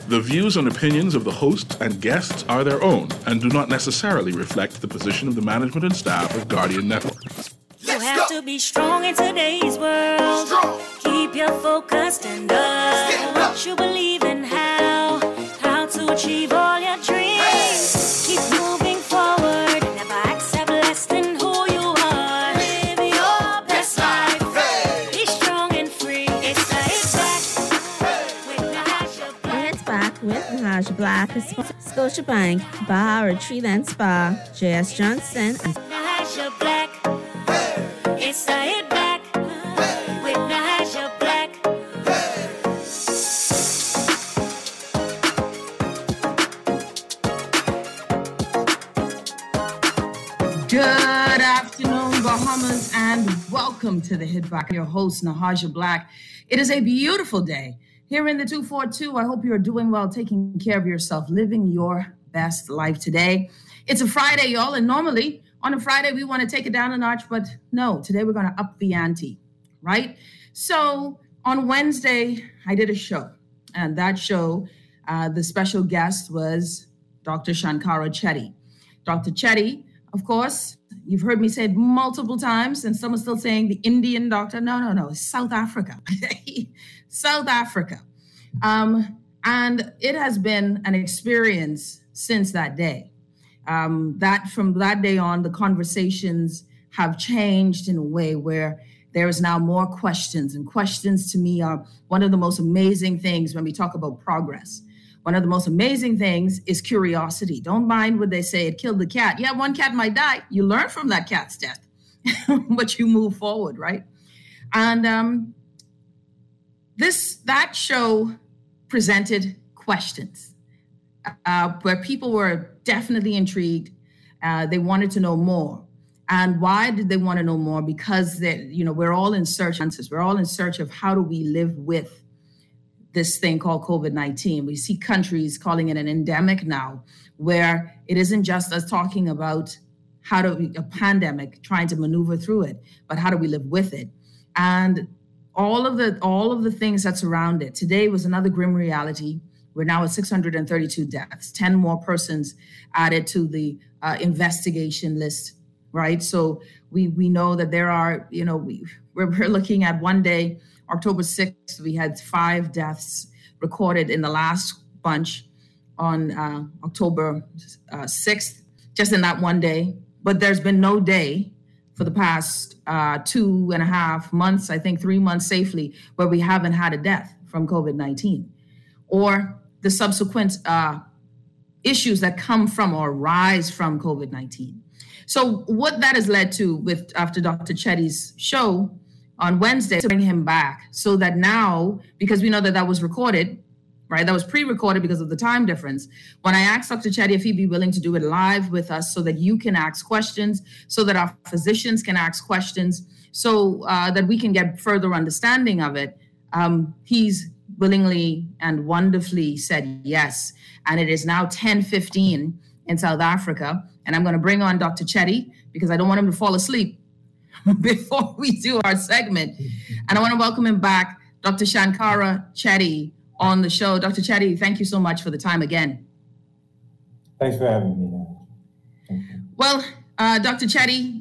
The views and opinions of the host and guests are their own and do not necessarily reflect the position of the management and staff of Guardian Network. You have to be strong in today's world. Keep your focus and up. You believe in how to achieve all your dreams. Keep moving forward. Never accept less than who you are. Live your best life. Be strong and free. It's back with Nahaja Black, Scotiabank, Baja Retreat and Spa, J.S. Johnson, and Nahaja Black. It's back with Nahaja Black. Good afternoon, Bahamas, and welcome to the Hit Back. Your host, Nahaja Black. It is a beautiful day here in the 242. I hope you're doing well, taking care of yourself, living your best life today. It's a Friday, y'all, and normally on a Friday we want to take it down a notch, but no, today we're going to up the ante, right? So on Wednesday, I did a show, and that show, the special guest was Dr. Shankara Chetty. Dr. Chetty, of course, you've heard me say it multiple times, and some are still saying the Indian doctor. No, it's South Africa. South Africa. And it has been an experience since that day. That from that day on, the conversations have changed in a way where there is now more questions, and questions to me are one of the most amazing things when we talk about progress. One of the most amazing things is curiosity. Don't mind when they say it killed the cat. Yeah, one cat might die. You learn from that cat's death, but you move forward, right? And that show presented questions where people were definitely intrigued. They wanted to know more. And why did they want to know more? Because we're all in search of answers. We're all in search of how do we live with this thing called COVID-19. We see countries calling it an endemic now, where it isn't just us talking about a pandemic, trying to maneuver through it, but how do we live with it? And all of the things that surround it. Today was another grim reality. We're now at 632 deaths, 10 more persons added to the investigation list, right? So we know that there are, we're looking at one day, October 6th, we had 5 deaths recorded in the last bunch on October 6th, just in that one day. But there's been no day for the past 2.5 months, I think 3 months safely, where we haven't had a death from COVID-19 or the subsequent issues that come from or rise from COVID-19. So what that has led to after Dr. Chetty's show on Wednesday, to bring him back so that now, because we know that was recorded, right? That was pre-recorded because of the time difference. When I asked Dr. Chetty if he'd be willing to do it live with us so that you can ask questions, so that our physicians can ask questions, so that we can get further understanding of it, he's willingly and wonderfully said yes. And it is now 10:15 in South Africa. And I'm going to bring on Dr. Chetty because I don't want him to fall asleep before we do our segment. And I want to welcome him back, Dr. Shankara Chetty, on the show. Dr. Chetty, thank you so much for the time again. Thanks for having me. Thank you. Well, Dr. Chetty,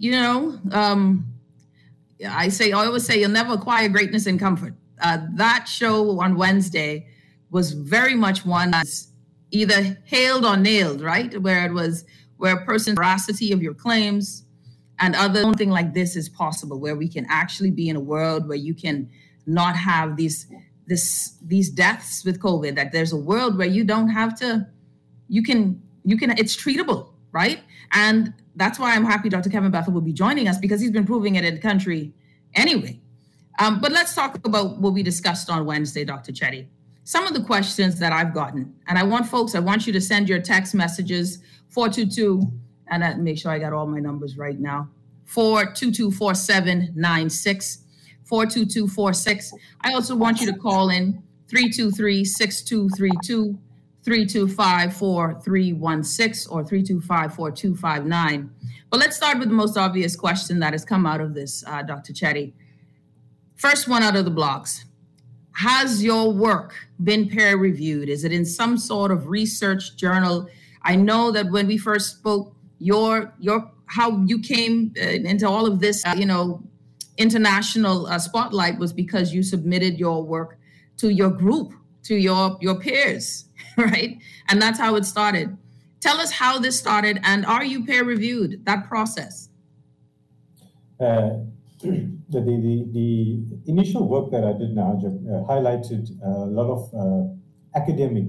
I always say you'll never acquire greatness in comfort. That show on Wednesday was very much one that's either hailed or nailed, right? Where a person's veracity of your claims and something like this is possible, where we can actually be in a world where you can not have these deaths with COVID, that there's a world where you don't have to, it's treatable, right? And that's why I'm happy Dr. Kevin Bethel will be joining us, because he's been proving it in the country anyway. But let's talk about what we discussed on Wednesday, Dr. Chetty. Some of the questions that I've gotten, and I want you to send your text messages, 422, and make sure I got all my numbers right now, 422-4796, 42246. I also want you to call in 323-6232, 325-4316, or 325-4259. But let's start with the most obvious question that has come out of this, Dr. Chetty. First one out of the blocks. has your work been peer reviewed? Is it in some sort of research journal? I know that when we first spoke, your how you came into all of this, international spotlight was because you submitted your work to your group, to your peers, right? And that's how it started. Tell us how this started, and are you peer reviewed, that process? The initial work that I did now highlighted a lot of academic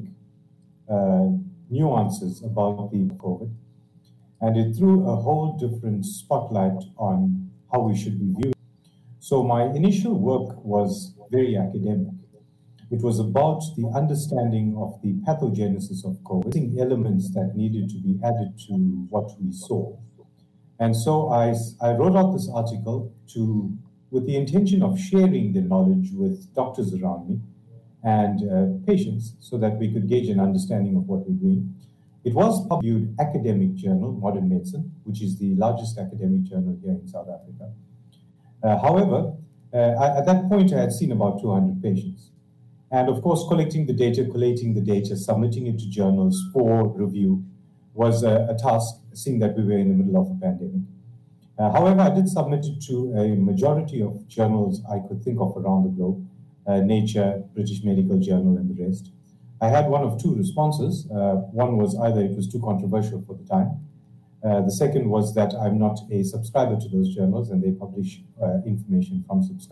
nuances about the COVID, and it threw a whole different spotlight on how we should be viewed. So my initial work was very academic. It was about the understanding of the pathogenesis of COVID, elements that needed to be added to what we saw. And so I wrote out this article with the intention of sharing the knowledge with doctors around me and patients so that we could gauge an understanding of what we're doing. It was published in academic journal, Modern Medicine, which is the largest academic journal here in South Africa. However, at that point, I had seen about 200 patients. And of course, collating the data, submitting it to journals for review was a task, seeing that we were in the middle of a pandemic. However, I did submit it to a majority of journals I could think of around the globe, Nature, British Medical Journal, and the rest. I had one of two responses. One was either it was too controversial for the time. The second was that I'm not a subscriber to those journals and they publish information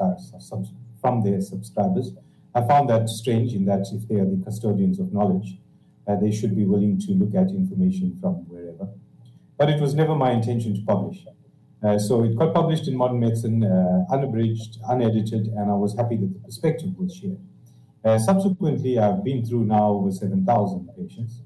from their subscribers. I found that strange in that if they are the custodians of knowledge, they should be willing to look at information from wherever. But it was never my intention to publish. So it got published in Modern Medicine, unabridged, unedited, and I was happy that the perspective was shared. Subsequently, I've been through now over 7,000 patients.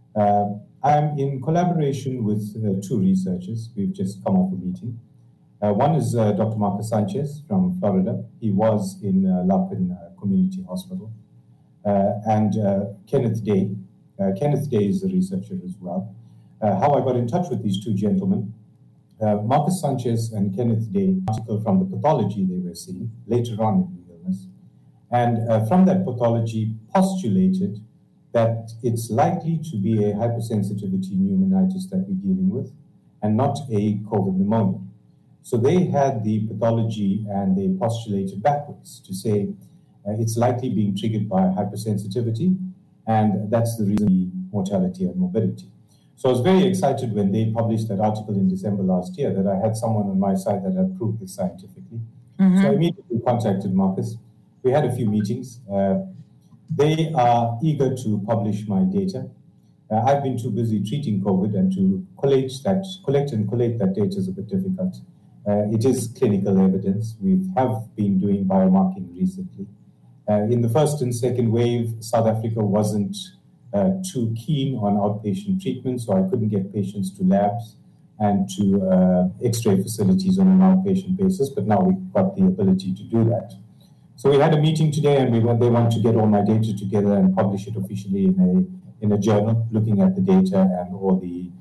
I'm in collaboration with two researchers. We've just come off a meeting. One is Dr. Marcus Sanchez from Florida. He was in Lapin Community Hospital. And Kenneth Day. Kenneth Day is a researcher as well. How I got in touch with these two gentlemen, Marcus Sanchez and Kenneth Day, article from the pathology they were seeing later on in the illness. And from that pathology postulated that it's likely to be a hypersensitivity pneumonitis that we're dealing with and not a COVID pneumonia. So they had the pathology and they postulated backwards to say it's likely being triggered by hypersensitivity, and that's the reason mortality and morbidity. So I was very excited when they published that article in December last year that I had someone on my side that had proved this scientifically. Mm-hmm. So I immediately contacted Marcus. We had a few meetings. They are eager to publish my data. I've been too busy treating COVID, and to collect and collate that data is a bit difficult. It is clinical evidence. We have been doing biomarking recently. In the first and second wave, South Africa wasn't too keen on outpatient treatment, so I couldn't get patients to labs and to X-ray facilities on an outpatient basis, but now we've got the ability to do that. So we had a meeting today, and they want to get all my data together and publish it officially in a journal, looking at the data and all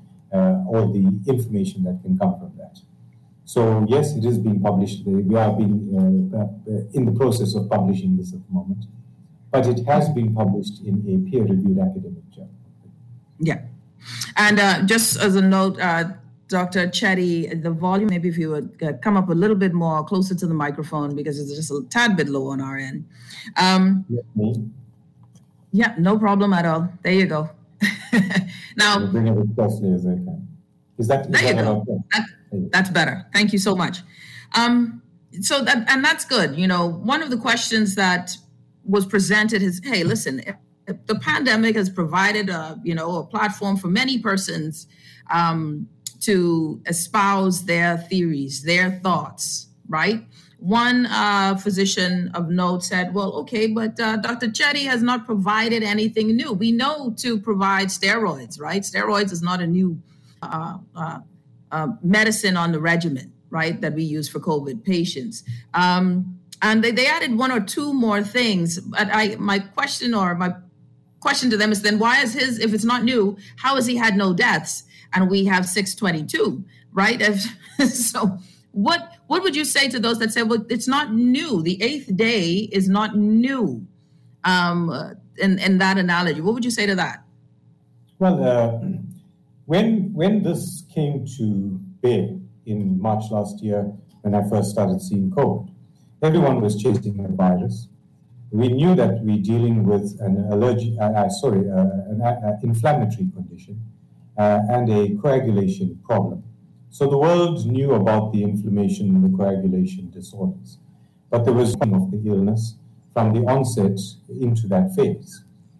the information that can come from that. So yes, it is being published. We are being in the process of publishing this at the moment, but it has been published in a peer-reviewed academic journal. Yeah, and just as a note, Dr. Chetty, the volume, maybe if you would come up a little bit more closer to the microphone because it's just a tad bit low on our end. Yeah, no problem at all. There you go. Now, I'll bring it as closely as I can. There you go. That's better. Thank you so much. So that's good. You know, one of the questions that was presented is, hey, listen, if the pandemic has provided a platform for many persons to espouse their theories, their thoughts, right? One physician of note said, well, okay, but Dr. Chetty has not provided anything new. We know to provide steroids, right? Steroids is not a new medicine on the regimen, right, that we use for COVID patients. And they added one or two more things. But my question to them is then why is if it's not new, how has he had no deaths? And we have 622, right? So what what would you say to those that say, well, it's not new? The 8th day is not new in that analogy. What would you say to that? Well, when this came to bear in March last year, when I first started seeing COVID, everyone was chasing a virus. We knew that we're dealing with an inflammatory condition and a coagulation problem. So the world knew about the inflammation and the coagulation disorders, but there was one of the illness from the onset into that phase.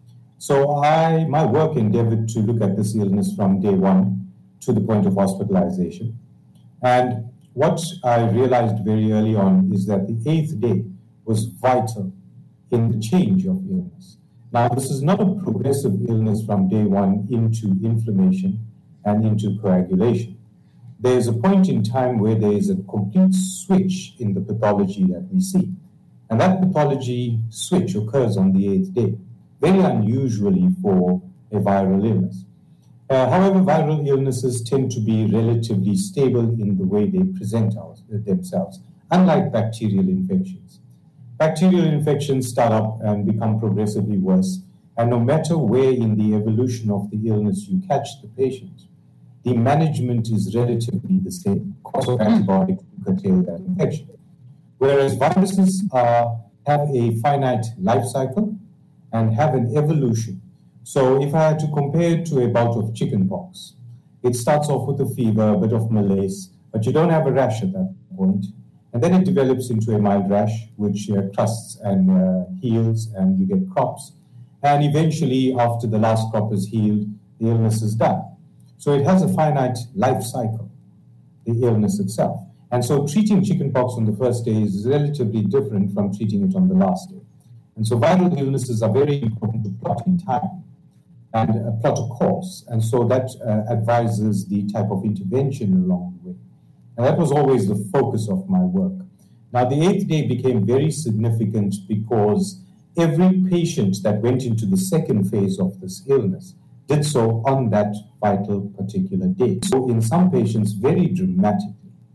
So my work endeavored to look at this illness from day one to the point of hospitalization. And what I realized very early on is that the 8th day was vital in the change of illness. Now, this is not a progressive illness from day one into inflammation and into coagulation. There is a point in time where there is a complete switch in the pathology that we see. And that pathology switch occurs on the 8th day, very unusually for a viral illness. However, viral illnesses tend to be relatively stable in the way they present themselves, unlike bacterial infections. Bacterial infections start up and become progressively worse, and no matter where in the evolution of the illness you catch the patient, the management is relatively the same, course of antibiotics to curtail that infection. Whereas viruses have a finite life cycle and have an evolution. So if I had to compare it to a bout of chickenpox, it starts off with a fever, a bit of malaise, but you don't have a rash at that point. And then it develops into a mild rash, which crusts and heals, and you get crops. And eventually, after the last crop is healed, the illness is done. So it has a finite life cycle, the illness itself. And so treating chickenpox on the first day is relatively different from treating it on the last day. And so viral illnesses are very important to plot in time and plot a course. And so that advises the type of intervention along the way. And that was always the focus of my work. Now, the 8th day became very significant because every patient that went into the second phase of this illness did so on that vital particular day. So in some patients, very dramatically.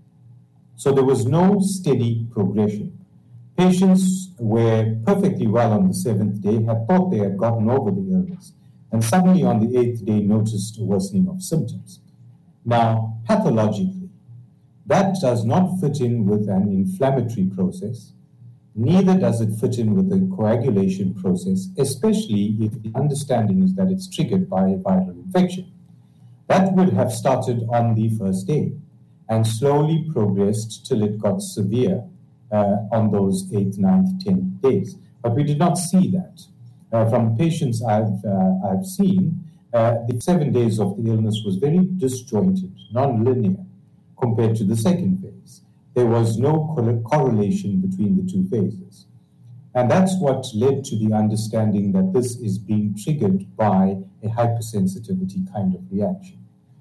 So there was no steady progression. Patients were perfectly well on the 7th day, had thought they had gotten over the illness, and suddenly on the 8th day noticed a worsening of symptoms. Now, pathologically, that does not fit in with an inflammatory process, neither does it fit in with a coagulation process, especially if the understanding is that it's triggered by a viral infection. That would have started on the first day and slowly progressed till it got severe on those 8th, 9th, 10th days. But we did not see that. From patients I've seen, the 7 days of the illness was very disjointed, non-linear, compared to the second phase. There was no correlation between the two phases. And that's what led to the understanding that this is being triggered by a hypersensitivity kind of reaction.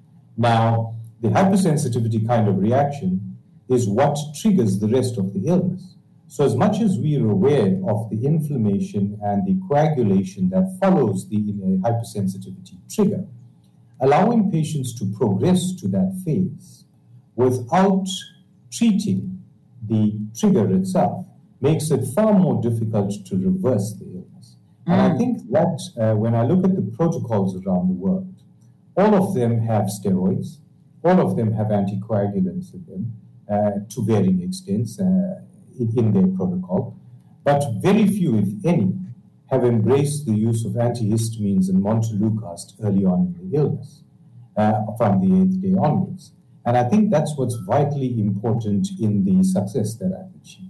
Now, the hypersensitivity kind of reaction is what triggers the rest of the illness. So as much as we are aware of the inflammation and the coagulation that follows the hypersensitivity trigger, allowing patients to progress to that phase without treating the trigger itself makes it far more difficult to reverse the illness. And I think that when I look at the protocols around the world, all of them have steroids, all of them have anticoagulants in them to varying extents in their protocol, but very few, if any, have embraced the use of antihistamines and montelukast early on in the illness from the 8th day onwards. And I think that's what's vitally important in the success that I've achieved.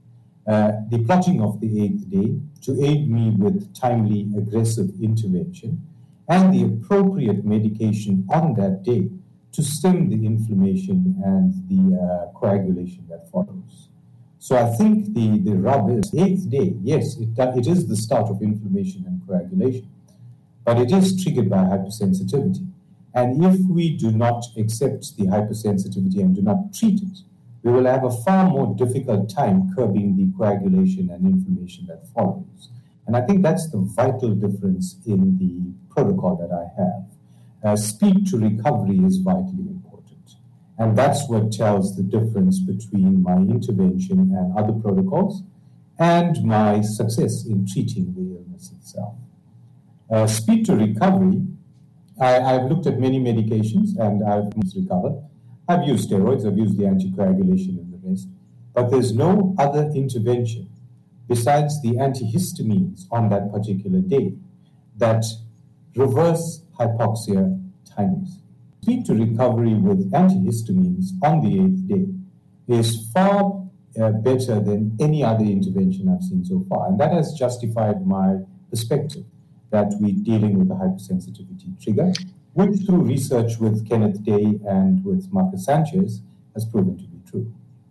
The plotting of the 8th day to aid me with timely aggressive intervention and the appropriate medication on that day to stem the inflammation and the coagulation that follows. So I think the rub is 8th day, yes, it is the start of inflammation and coagulation, but it is triggered by hypersensitivity. And if we do not accept the hypersensitivity and do not treat it, we will have a far more difficult time curbing the coagulation and inflammation that follows. And I think that's the vital difference in the protocol that I have. Speed to recovery is vitally important. And that's what tells the difference between my intervention and other protocols and my success in treating the illness itself. Speed to recovery, I've looked at many medications and I've recovered. I've used steroids, I've used the anticoagulation and the rest, but there's no other intervention besides the antihistamines on that particular day that reverse hypoxia timelessly. Speed to recovery with antihistamines on the 8th day is far better than any other intervention I've seen so far. And that has justified my perspective that we're dealing with a hypersensitivity trigger, which through research with Kenneth Day and with Marcus Sanchez has proven to be true.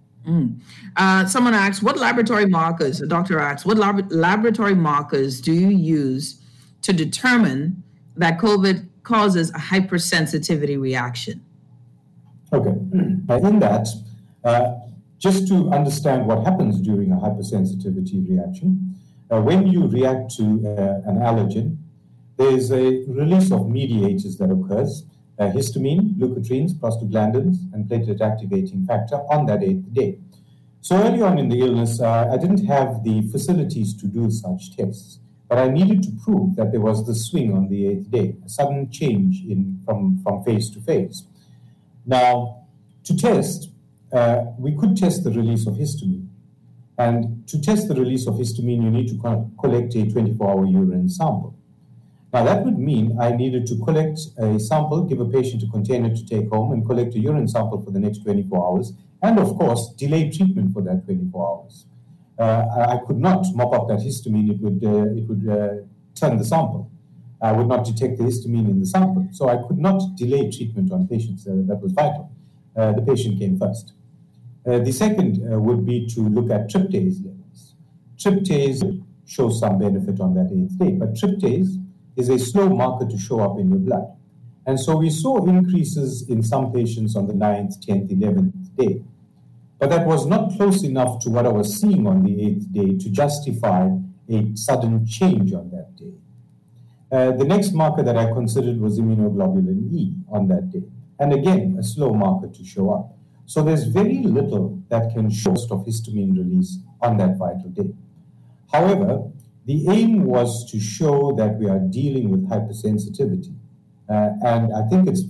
Someone asks, what laboratory markers, a doctor asks, what laboratory markers do you use to determine that COVID causes a hypersensitivity reaction? Okay, in that, just to understand what happens during a hypersensitivity reaction, when you react to an allergen, there is a release of mediators that occurs, histamine, leukotrienes, prostaglandins, and platelet activating factor on that 8th day. So early on in the illness, I didn't have the facilities to do such tests, but I needed to prove that there was the swing on the 8th day, a sudden change from phase to phase. Now, to test, we could test the release of histamine. And to test the release of histamine, you need to collect a 24-hour urine sample. Now, that would mean I needed to collect a sample, give a patient a container to take home, and collect a urine sample for the next 24 hours, and of course, delay treatment for that 24 hours. I could not mop up that histamine, it would turn the sample. I would not detect the histamine in the sample. So I could not delay treatment on patients. That was vital. The patient came first. The second would be to look at tryptase levels. Tryptase shows some benefit on that 8th day, but tryptase is a slow marker to show up in your blood. And so we saw increases in some patients on the 9th, 10th, 11th day. But that was not close enough to what I was seeing on the 8th day to justify a sudden change on that day. The next marker that I considered was immunoglobulin E on that day. And again, a slow marker to show up. So there's very little that can show of histamine release on that vital day. However, the aim was to show that we are dealing with hypersensitivity. And I think it's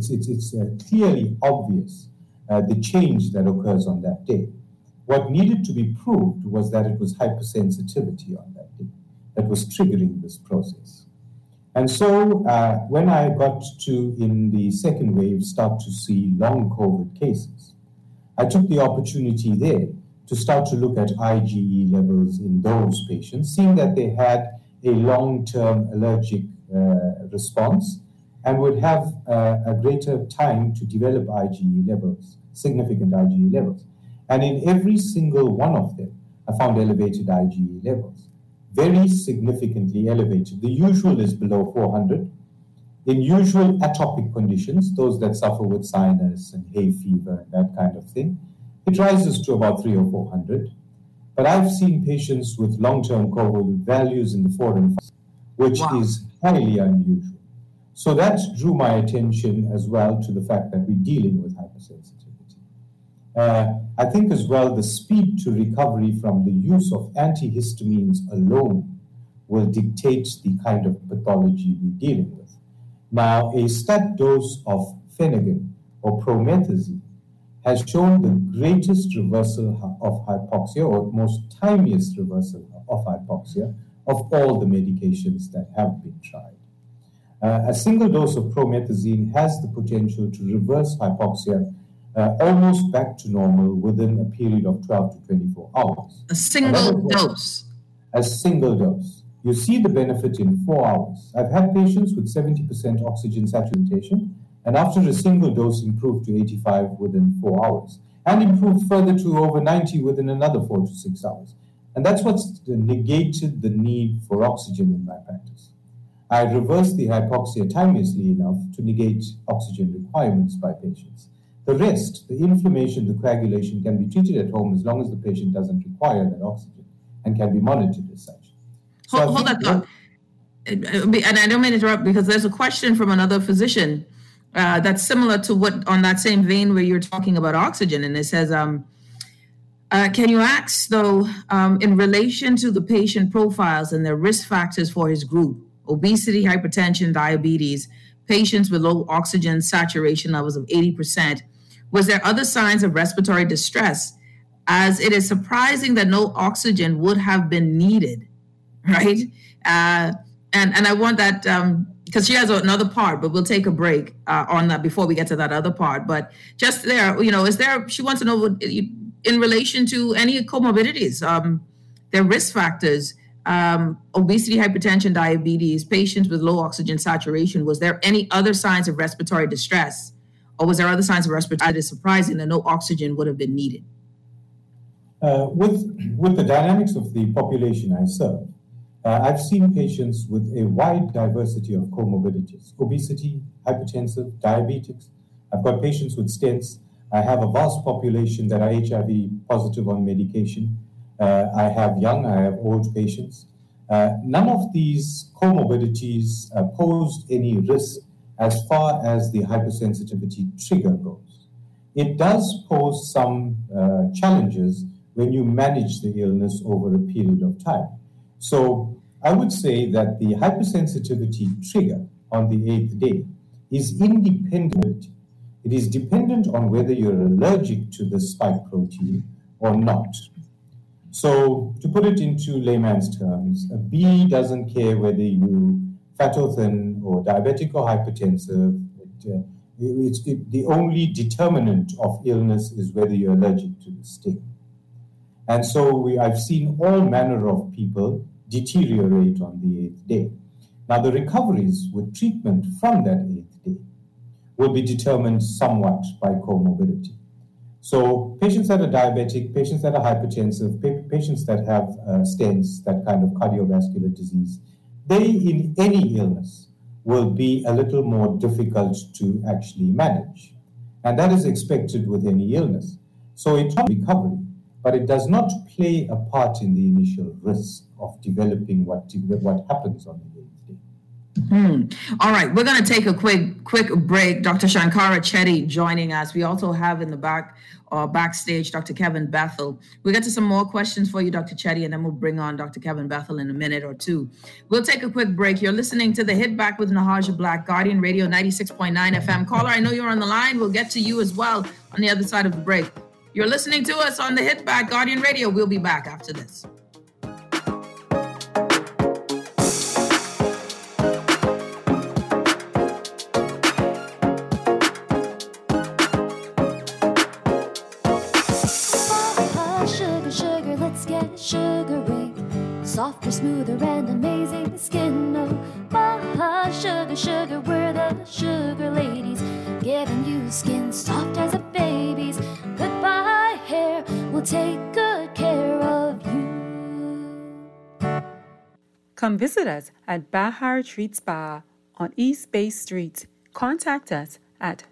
clearly obvious the change that occurs on that day. What needed to be proved was that it was hypersensitivity on that day that was triggering this process. And so when I got to, in the second wave, start to see long COVID cases, I took the opportunity there to start to look at IgE levels in those patients, seeing that they had a long-term allergic response and would have a greater time to develop IgE levels, significant IgE levels. And in every single one of them, I found elevated IgE levels, very significantly elevated. The usual is below 400. In usual atopic conditions, those that suffer with sinus and hay fever and that kind of thing, it rises to about 300 or 400. But I've seen patients with long-term COVID with values in the 4 and 5, which is highly unusual. So that drew my attention as well to the fact that we're dealing with hypersensitivity. I think as well the speed to recovery from the use of antihistamines alone will dictate the kind of pathology we're dealing with. Now, a stat dose of Phenergan or promethazine has shown the greatest reversal of hypoxia, or most timiest reversal of hypoxia, of all the medications that have been tried. A single dose of promethazine has the potential to reverse hypoxia almost back to normal within a period of 12 to 24 hours. A single dose? A single dose. You see the benefit in 4 hours. I've had patients with 70% oxygen saturation, and after a single dose improved to 85 within 4 hours, and improved further to over 90 within another 4 to 6 hours. And that's what's negated the need for oxygen in my practice. I reversed the hypoxia timelessly enough to negate oxygen requirements by patients. The rest, the inflammation, the coagulation, can be treated at home as long as the patient doesn't require that oxygen and can be monitored as such. So hold that thought. And I don't mean to interrupt because there's a question from another physician that's similar to what on that same vein where you're talking about oxygen. And it says, can you ask, though, in relation to the patient profiles and their risk factors for his group, obesity, hypertension, diabetes, patients with low oxygen saturation levels of 80%, was there other signs of respiratory distress? As it is surprising that no oxygen would have been needed, right? And I want that, because she has another part, but we'll take a break on that before we get to that other part. But just there, she wants to know in relation to any comorbidities, their risk factors, obesity, hypertension, diabetes, patients with low oxygen saturation, was there any other signs of respiratory distress? Or was there other signs of respiratory? It is surprising that no oxygen would have been needed. With the dynamics of the population I serve, I've seen patients with a wide diversity of comorbidities: obesity, hypertensive, diabetics. I've got patients with stents. I have a vast population that are HIV positive on medication. I have young, I have old patients. None of these comorbidities posed any risk as far as the hypersensitivity trigger goes. It does pose some challenges when you manage the illness over a period of time. So I would say that the hypersensitivity trigger on the 8th day is independent. It is dependent on whether you're allergic to the spike protein or not. So to put it into layman's terms, a bee doesn't care whether you fat or thin or diabetic or hypertensive. The only determinant of illness is whether you're allergic to the sting. And so I've seen all manner of people deteriorate on the 8th day. Now, the recoveries with treatment from that 8th day will be determined somewhat by comorbidity. So patients that are diabetic, patients that are hypertensive, patients that have stents, that kind of cardiovascular disease, they in any illness will be a little more difficult to actually manage. And that is expected with any illness. So it's not recovery, but it does not play a part in the initial risk of developing what happens on the 8th day. All right, we're going to take a quick break. Dr. Shankara Chetty joining us. We also have in the backstage Dr. Kevin Bethel. We'll get to some more questions for you, Dr. Chetty, and then we'll bring on Dr. Kevin Bethel in a minute or two. We'll take a quick break. You're listening to the Hit Back with Nahaja Black, Guardian Radio 96.9 FM. Caller, I know you're on the line. We'll get to you as well on the other side of the break. You're listening to us on the Hit Back, Guardian Radio. We'll be back after this. Softer, smoother, and amazing skin. Oh, Baja sugar, we're the sugar ladies, giving you skin soft as a baby's. Goodbye hair, we'll take good care of you. Come visit us at Baja Retreat Spa on East Bay Street. Contact us at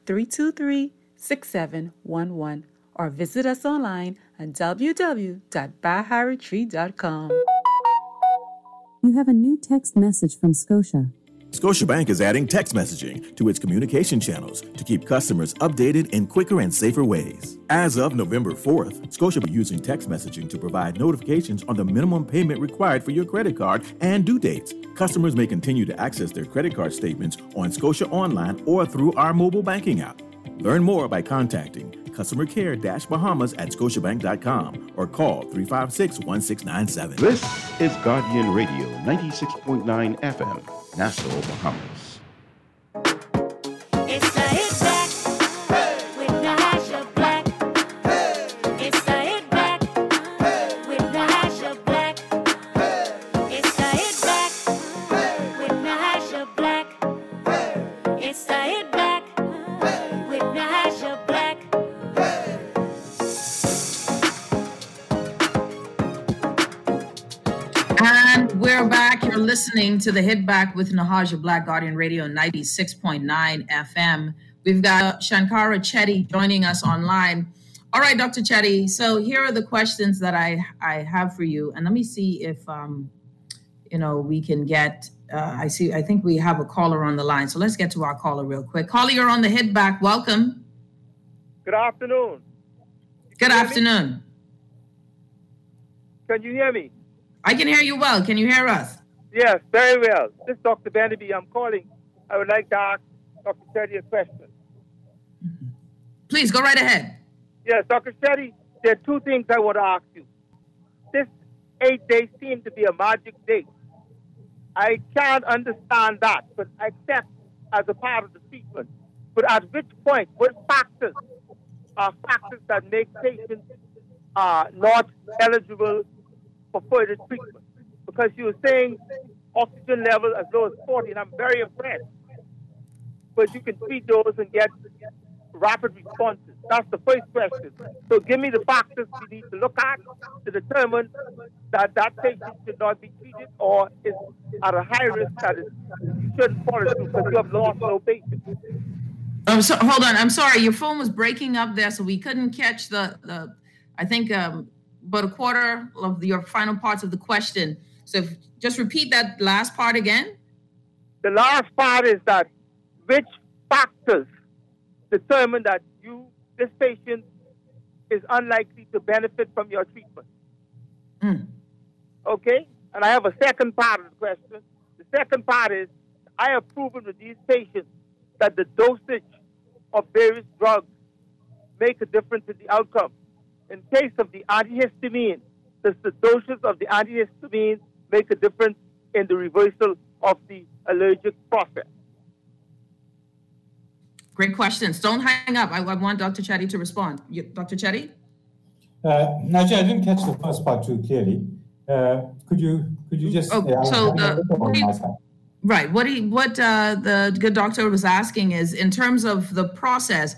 323-6711 or visit us online at www.bajaretreat.com. You have a new text message from Scotia. Scotiabank is adding text messaging to its communication channels to keep customers updated in quicker and safer ways. As of November 4th, Scotia will be using text messaging to provide notifications on the minimum payment required for your credit card and due dates. Customers may continue to access their credit card statements on Scotia Online or through our mobile banking app. Learn more by contacting customer care-bahamas at scotiabank.com or call 356-1697. This is Guardian Radio 96.9 FM, Nassau, Bahamas. It's the Hit Back with Nahaja Black. It's the Hit Back with Nahaja Black. It's the Hit Back with Nahaja Black. It's the Hit Back with Nahaja Black. And we're back. You're listening to the Hit Back with Nahaja Black, Guardian Radio 96.9 FM. We've got Shankara Chetty joining us online. All right, Dr. Chetty. So here are the questions that I have for you. And let me see if, we can get I think we have a caller on the line. So let's get to our caller real quick. Caller, you're on the hit back. Welcome. Good afternoon. Good afternoon. Can you hear me? I can hear you well. Can you hear us? Yes, very well. This is Dr. Beneby. I'm calling. I would like to ask Dr. Shetty a question. Please, go right ahead. Yes, Dr. Shetty, there are two things I want to ask you. This 8 days seems to be a magic date. I can't understand that, but I accept as a part of the treatment. But at which point, what factors are factors that make patients not eligible for further treatment? Because you were saying oxygen level as low as 40, and I'm very impressed. But you can treat those and get rapid responses. That's the first question. So give me the factors we need to look at to determine that patient should not be treated or is at a high risk that it shouldn't follow through because you have lost no patients. Hold on. I'm sorry. Your phone was breaking up there, so we couldn't catch the I think, about a quarter of your final parts of the question. So just repeat that last part again. The last part is that which factors determine that this patient is unlikely to benefit from your treatment. Okay? And I have a second part of the question. The second part is, I have proven with these patients that the dosage of various drugs make a difference in the outcome. In case of the antihistamine, does the doses of the antihistamine make a difference in the reversal of the allergic process? Great questions. Don't hang up. I want Dr. Chetty to respond. Dr. Chetty? Najee, I didn't catch the first part too clearly. Could you just... Right. What the good doctor was asking is, in terms of the process,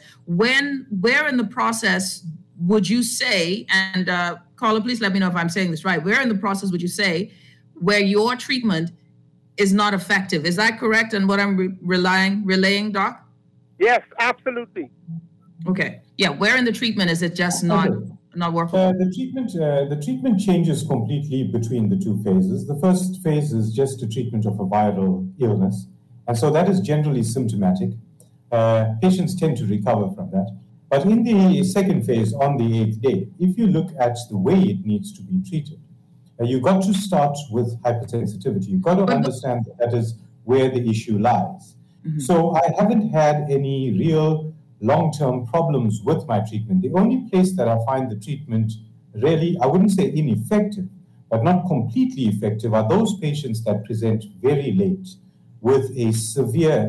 where in the process would you say, and caller, please let me know if I'm saying this right, where in the process would you say where your treatment is not effective? Is that correct? And what I'm relaying, Doc? Yes, absolutely. Okay. Yeah. Where in the treatment is it just not working? The treatment changes completely between the two phases. The first phase is just a treatment of a viral illness. And so that is generally symptomatic. Patients tend to recover from that. But in the second phase, on the 8th day, if you look at the way it needs to be treated, you've got to start with hypersensitivity. You've got to understand that is where the issue lies. Mm-hmm. So I haven't had any real long-term problems with my treatment. The only place that I find the treatment really, I wouldn't say ineffective, but not completely effective, are those patients that present very late with a severe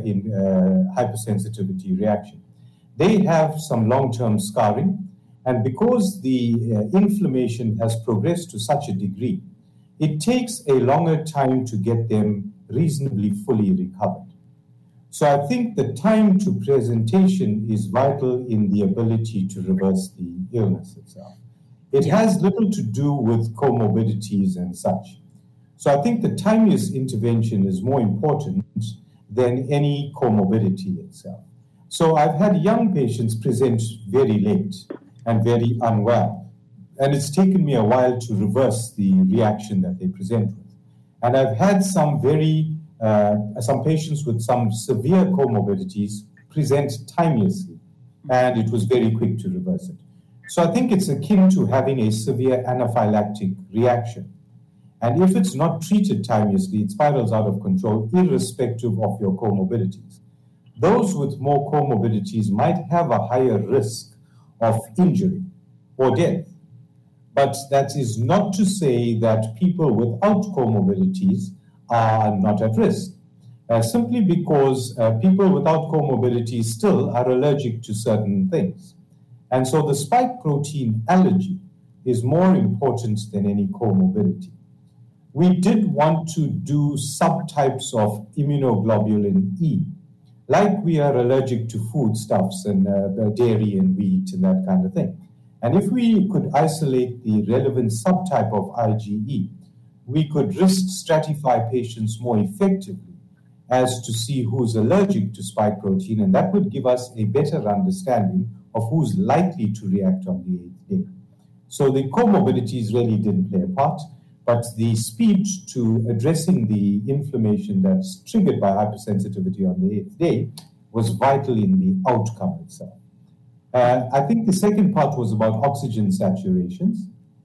hypersensitivity reaction. They have some long-term scarring, and because the inflammation has progressed to such a degree, it takes a longer time to get them reasonably fully recovered. So I think the time to presentation is vital in the ability to reverse the illness itself. It has little to do with comorbidities and such. So I think the timeliest intervention is more important than any comorbidity itself. So I've had young patients present very late and very unwell, and it's taken me a while to reverse the reaction that they present with. And I've had some patients with some severe comorbidities present timeously, and it was very quick to reverse it. So I think it's akin to having a severe anaphylactic reaction. And if it's not treated timeously, it spirals out of control, irrespective of your comorbidities. Those with more comorbidities might have a higher risk of injury or death. But that is not to say that people without comorbidities are not at risk. Simply because people without comorbidities still are allergic to certain things. And so the spike protein allergy is more important than any comorbidity. We did want to do subtypes of immunoglobulin E, like we are allergic to foodstuffs and dairy and wheat and that kind of thing. And if we could isolate the relevant subtype of IgE, we could risk stratify patients more effectively as to see who's allergic to spike protein, and that would give us a better understanding of who's likely to react on the 8th day. So the comorbidities really didn't play a part. but the speed to addressing the inflammation that's triggered by hypersensitivity on the 8th day was vital in the outcome itself. I think the second part was about oxygen saturations.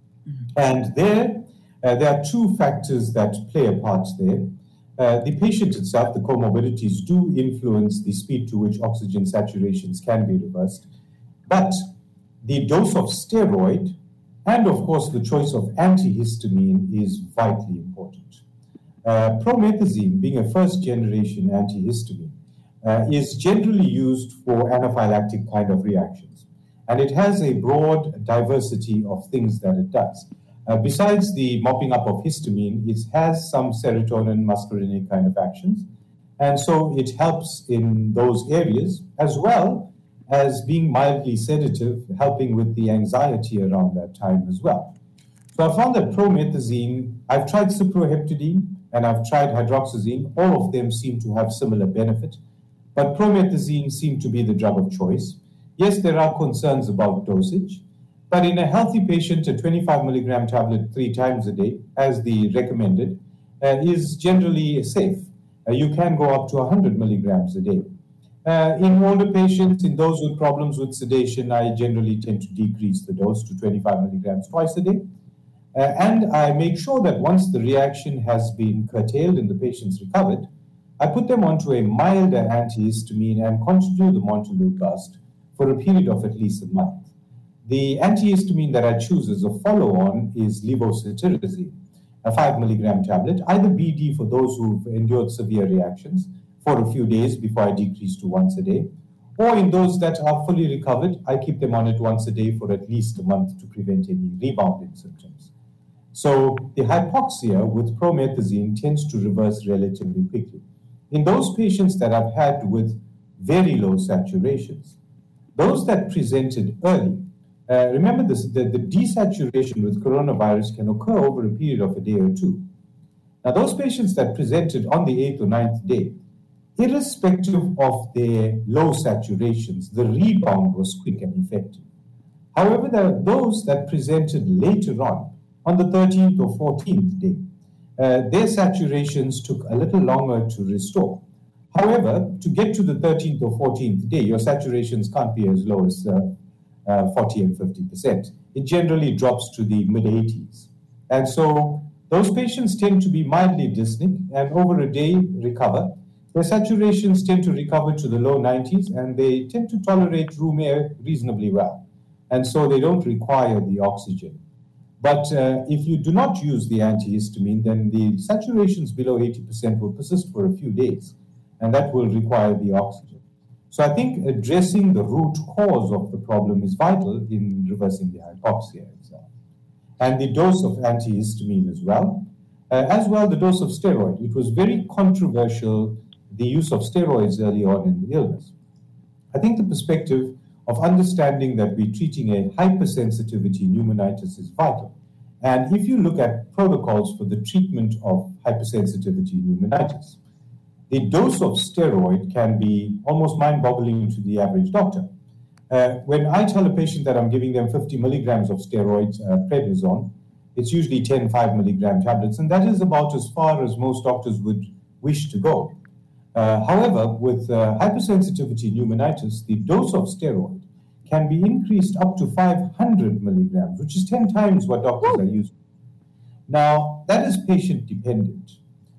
And there are two factors that play a part there. The patient itself, the comorbidities, do influence the speed to which oxygen saturations can be reversed. But the dose of steroid and, of course, the choice of antihistamine is vitally important. Promethazine, being a first-generation antihistamine, is generally used for anaphylactic kind of reactions. And it has a broad diversity of things that it does. Besides the mopping up of histamine, it has some serotonin, muscarinic kind of actions. And so it helps in those areas, as well as being mildly sedative, helping with the anxiety around that time as well. So I found that promethazine, I've tried cyproheptadine and I've tried hydroxyzine. All of them seem to have similar benefit, but promethazine seemed to be the drug of choice. Yes, there are concerns about dosage, but in a healthy patient, a 25 milligram tablet 3 times a day, as the recommended, is generally safe. You can go up to 100 milligrams a day. In older patients, in those with problems with sedation, I generally tend to decrease the dose to 25 milligrams twice a day. And I make sure that once the reaction has been curtailed and the patient's recovered, I put them onto a milder antihistamine and continue them onto Lupast for a period of at least a month. The antihistamine that I choose as a follow-on is levocetirizine, a 5 milligram tablet, either BD for those who've endured severe reactions for a few days before I decrease to once a day, or in those that are fully recovered, I keep them on it once a day for at least a month to prevent any rebounding symptoms. So the hypoxia with promethazine tends to reverse relatively quickly. In those patients that I've had with very low saturations, those that presented early, remember this, the desaturation with coronavirus can occur over a period of a day or two. Now, those patients that presented on the 8th or 9th day, irrespective of their low saturations, the rebound was quick and effective. However, there are those that presented later on the 13th or 14th day. Their saturations took a little longer to restore. However, to get to the 13th or 14th day, your saturations can't be as low as 40 and 50%. It generally drops to the mid-80s. And so those patients tend to be mildly dyspneic and over a day recover. Their saturations tend to recover to the low 90s and they tend to tolerate room air reasonably well. And so they don't require the oxygen. But if you do not use the antihistamine, then the saturations below 80% will persist for a few days, and that will require the oxygen. So I think addressing the root cause of the problem is vital in reversing the hypoxia itself. And the dose of antihistamine as well the dose of steroid. It was very controversial, the use of steroids early on in the illness. I think the perspective of understanding that we're treating a hypersensitivity pneumonitis is vital. And if you look at protocols for the treatment of hypersensitivity pneumonitis, the dose of steroid can be almost mind-boggling to the average doctor. When I tell a patient that I'm giving them 50 milligrams of steroids, prednisone, it's usually 10 5 milligram tablets, and that is about as far as most doctors would wish to go. However, with hypersensitivity pneumonitis, the dose of steroid can be increased up to 500 milligrams, which is 10 times what doctors are using. Now, that is patient dependent.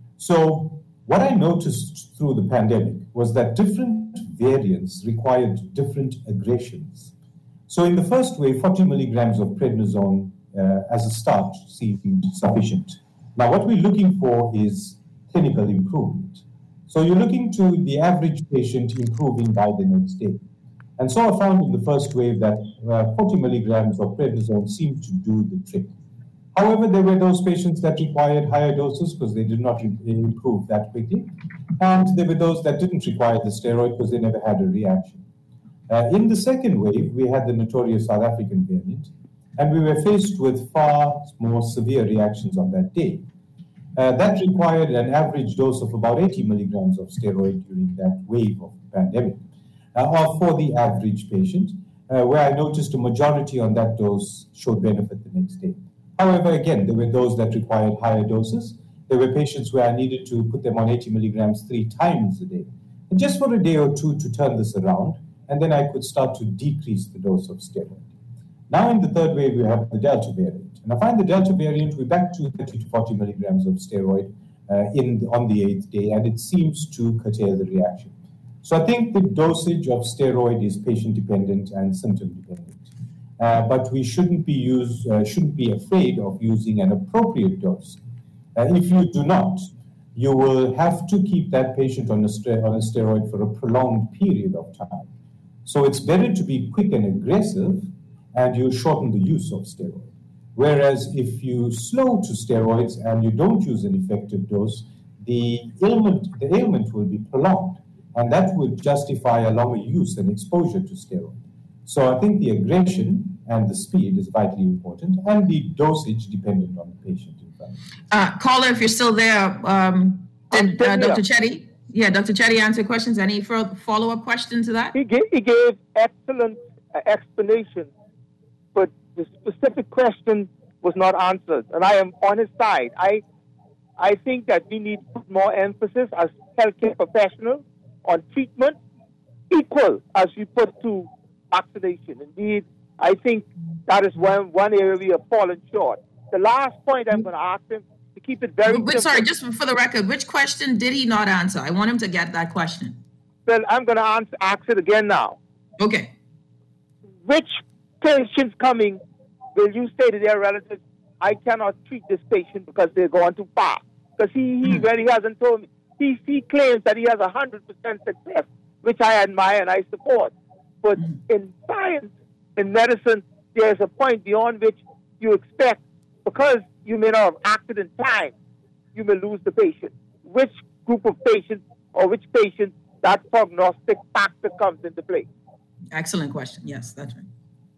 So what I noticed through the pandemic was that different variants required different aggressions. So in the first wave, 40 milligrams of prednisone as a start seemed sufficient. Now, what we're looking for is clinical improvement. So you're looking to the average patient improving by the next day. And so I found in the first wave that 40 milligrams of prednisone seemed to do the trick. However, there were those patients that required higher doses because they did not improve that quickly. And there were those that didn't require the steroid because they never had a reaction. In the second wave, we had the notorious South African variant, and we were faced with far more severe reactions on that day. That required an average dose of about 80 milligrams of steroid during that wave of the pandemic, or for the average patient, where I noticed a majority on that dose showed benefit the next day. However, again, there were those that required higher doses. There were patients where I needed to put them on 80 milligrams 3 times a day. And just for a day or two to turn this around, and then I could start to decrease the dose of steroid. Now in the third wave, we have the Delta variant. And I find the Delta variant, we're back to 30 to 40 milligrams of steroid on the 8th day, and it seems to curtail the reaction. So I think the dosage of steroid is patient-dependent and symptom-dependent. But we shouldn't be afraid of using an appropriate dose. If you do not, you will have to keep that patient on a steroid for a prolonged period of time. So it's better to be quick and aggressive, and you shorten the use of steroid. Whereas if you slow to steroids and you don't use an effective dose, the ailment will be prolonged, and that would justify a longer use and exposure to steroid. So I think the aggression and the speed is vitally important, and the dosage dependent on the patient. Caller, if you're still there, Dr. Chetty? Yeah, Dr. Chetty answered questions. Any further follow-up questions to that? He gave excellent explanation, but the specific question was not answered, and I am on his side. I think that we need to put more emphasis as healthcare professionals on treatment equal as we put to vaccination. Indeed, I think that is one area we have fallen short. The last point I'm going to ask him, to keep it very simple. Sorry, just for the record, which question did he not answer? I want him to get that question. Well, I'm going to ask it again now. Okay. Which patients coming will you say to their relatives, I cannot treat this patient because they're going too far? Because he really hasn't told me. He claims that he has 100% success, which I admire and I support. But in science, in medicine, there's a point beyond which you expect, because you may not have acted in time, you may lose the patient. Which group of patients or which patient that prognostic factor comes into play? Excellent question. Yes, that's right.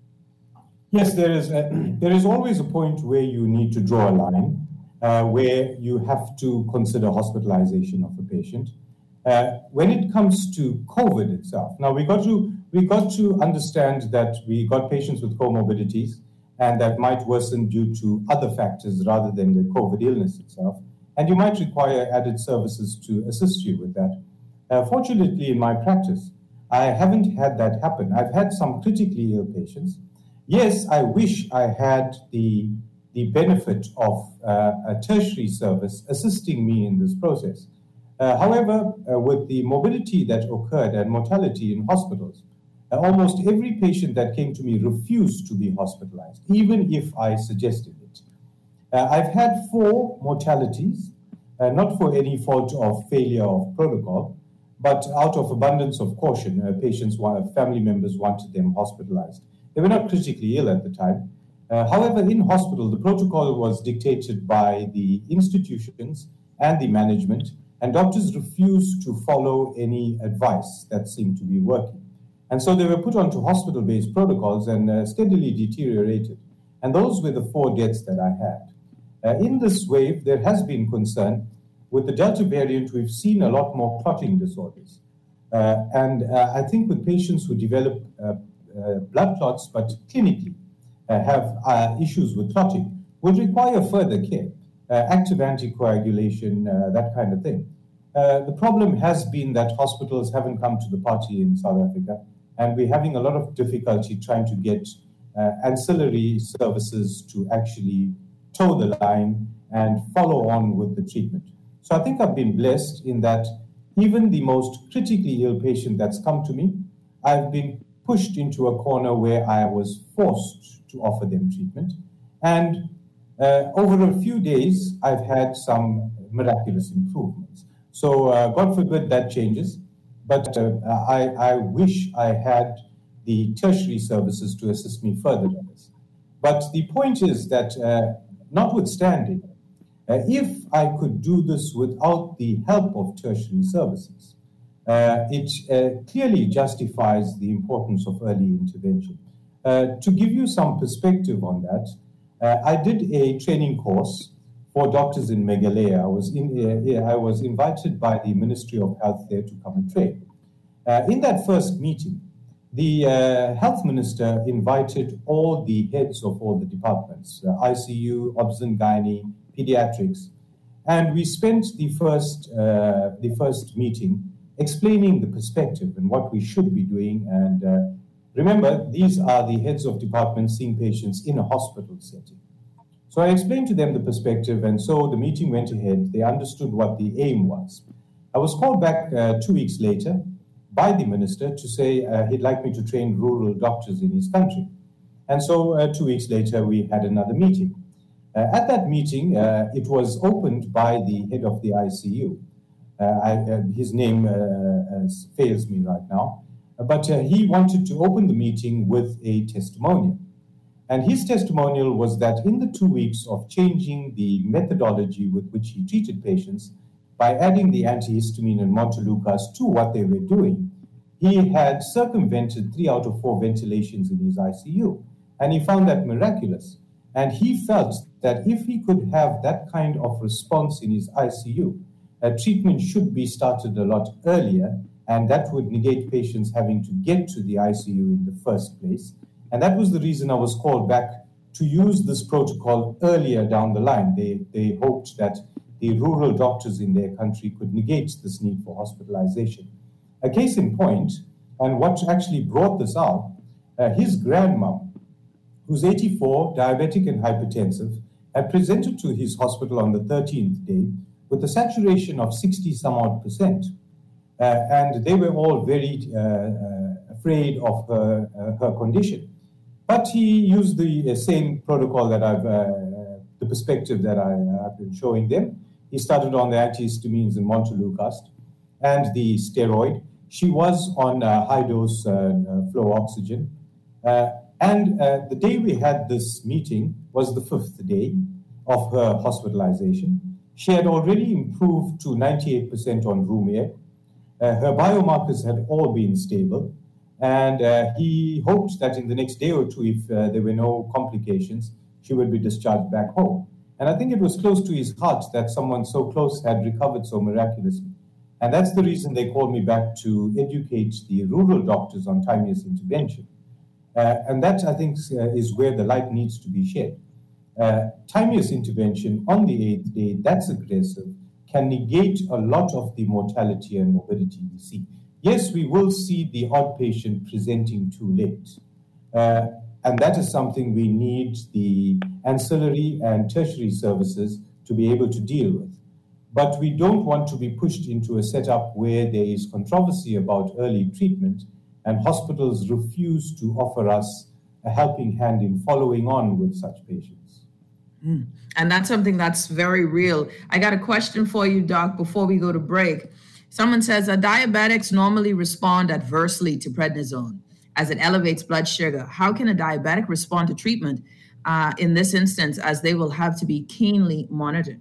Yes, there is always a point where you need to draw a line, where you have to consider hospitalization of a patient. When it comes to COVID itself, now we got to understand that we got patients with comorbidities, and that might worsen due to other factors rather than the COVID illness itself. And you might require added services to assist you with that. Fortunately, in my practice, I haven't had that happen. I've had some critically ill patients. Yes, I wish I had the benefit of a tertiary service assisting me in this process. However, with the morbidity that occurred and mortality in hospitals, almost every patient that came to me refused to be hospitalized, even if I suggested it. I've had 4 mortalities, not for any fault of failure of protocol, but out of abundance of caution. Family members wanted them hospitalized. They were not critically ill at the time. However, in hospital, the protocol was dictated by the institutions and the management, and doctors refused to follow any advice that seemed to be working. And so they were put onto hospital-based protocols and steadily deteriorated. And those were the 4 deaths that I had. In this wave, there has been concern. With the Delta variant, we've seen a lot more clotting disorders. And I think with patients who develop blood clots, but clinically have issues with clotting, would require further care, active anticoagulation, that kind of thing. The problem has been that hospitals haven't come to the party in South Africa, and we're having a lot of difficulty trying to get ancillary services to actually toe the line and follow on with the treatment. So I think I've been blessed in that even the most critically ill patient that's come to me, I've been pushed into a corner where I was forced to offer them treatment. And over a few days, I've had some miraculous improvements. So God forbid that changes. But I wish I had the tertiary services to assist me further in this. But the point is that notwithstanding, if I could do this without the help of tertiary services, it clearly justifies the importance of early intervention. To give you some perspective on that, I did a training course for doctors in Meghalaya. I was invited by the Ministry of Health there to come and train. In that first meeting, the health minister invited all the heads of all the departments, ICU, obs and gynae, pediatrics, and we spent the first meeting explaining the perspective and what we should be doing. And remember, these are the heads of departments seeing patients in a hospital setting. So I explained to them the perspective, and so the meeting went ahead. They understood what the aim was. I was called back 2 weeks later by the minister to say he'd like me to train rural doctors in his country. And so 2 weeks later, we had another meeting. At that meeting, it was opened by the head of the ICU. His name fails me right now, but he wanted to open the meeting with a testimonial. And his testimonial was that in the 2 weeks of changing the methodology with which he treated patients, by adding the antihistamine and Montelukast to what they were doing, he had circumvented 3 out of 4 ventilations in his ICU. And he found that miraculous. And he felt that if he could have that kind of response in his ICU, treatment should be started a lot earlier, and that would negate patients having to get to the ICU in the first place. And that was the reason I was called back to use this protocol earlier down the line. They hoped that the rural doctors in their country could negate this need for hospitalization. A case in point, and what actually brought this out, his grandmom, who's 84, diabetic and hypertensive, had presented to his hospital on the 13th day with a saturation of 60-some-odd%. And they were all very afraid of her condition. But he used the same protocol that the perspective that I've been showing them. He started on the antihistamines and Montelukast and the steroid. She was on high-dose flow oxygen. And the day we had this meeting was the 5th day of her hospitalization. She had already improved to 98% on room air. Her biomarkers had all been stable. And he hoped that in the next day or two, if there were no complications, she would be discharged back home. And I think it was close to his heart that someone so close had recovered so miraculously. And that's the reason they called me back to educate the rural doctors on timeous intervention. And that, I think, is where the light needs to be shed. Timeous intervention on the 8th day, that's aggressive, can negate a lot of the mortality and morbidity we see. Yes, we will see the odd patient presenting too late. And that is something we need the ancillary and tertiary services to be able to deal with. But we don't want to be pushed into a setup where there is controversy about early treatment and hospitals refuse to offer us a helping hand in following on with such patients. And that's something that's very real. I got a question for you, Doc, before we go to break. Someone says, diabetics normally respond adversely to prednisone as it elevates blood sugar. How can a diabetic respond to treatment in this instance, as they will have to be keenly monitored?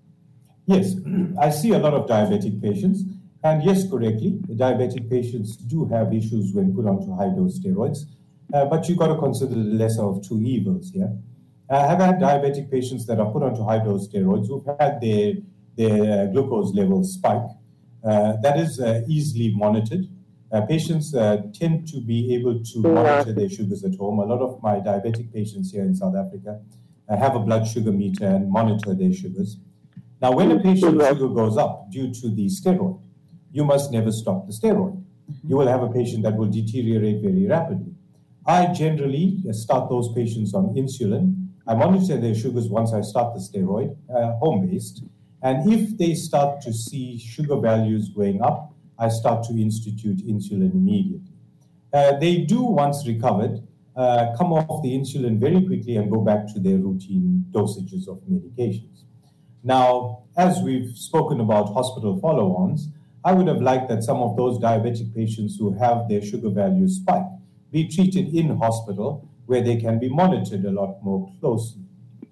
Yes, I see a lot of diabetic patients. And yes, correctly, the diabetic patients do have issues when put onto high-dose steroids. But you've got to consider the lesser of two evils here. I have had diabetic patients that are put onto high-dose steroids who've had their glucose levels spike. That is easily monitored. Patients tend to be able to monitor their sugars at home. A lot of my diabetic patients here in South Africa have a blood sugar meter and monitor their sugars. Now, when a patient's sugar goes up due to the steroid, you must never stop the steroid. You will have a patient that will deteriorate very rapidly. I generally start those patients on insulin. I monitor their sugars once I start the steroid, home-based. And if they start to see sugar values going up, I start to institute insulin immediately. They do, once recovered, come off the insulin very quickly and go back to their routine dosages of medications. Now, as we've spoken about hospital follow-ons, I would have liked that some of those diabetic patients who have their sugar values spike be treated in hospital where they can be monitored a lot more closely.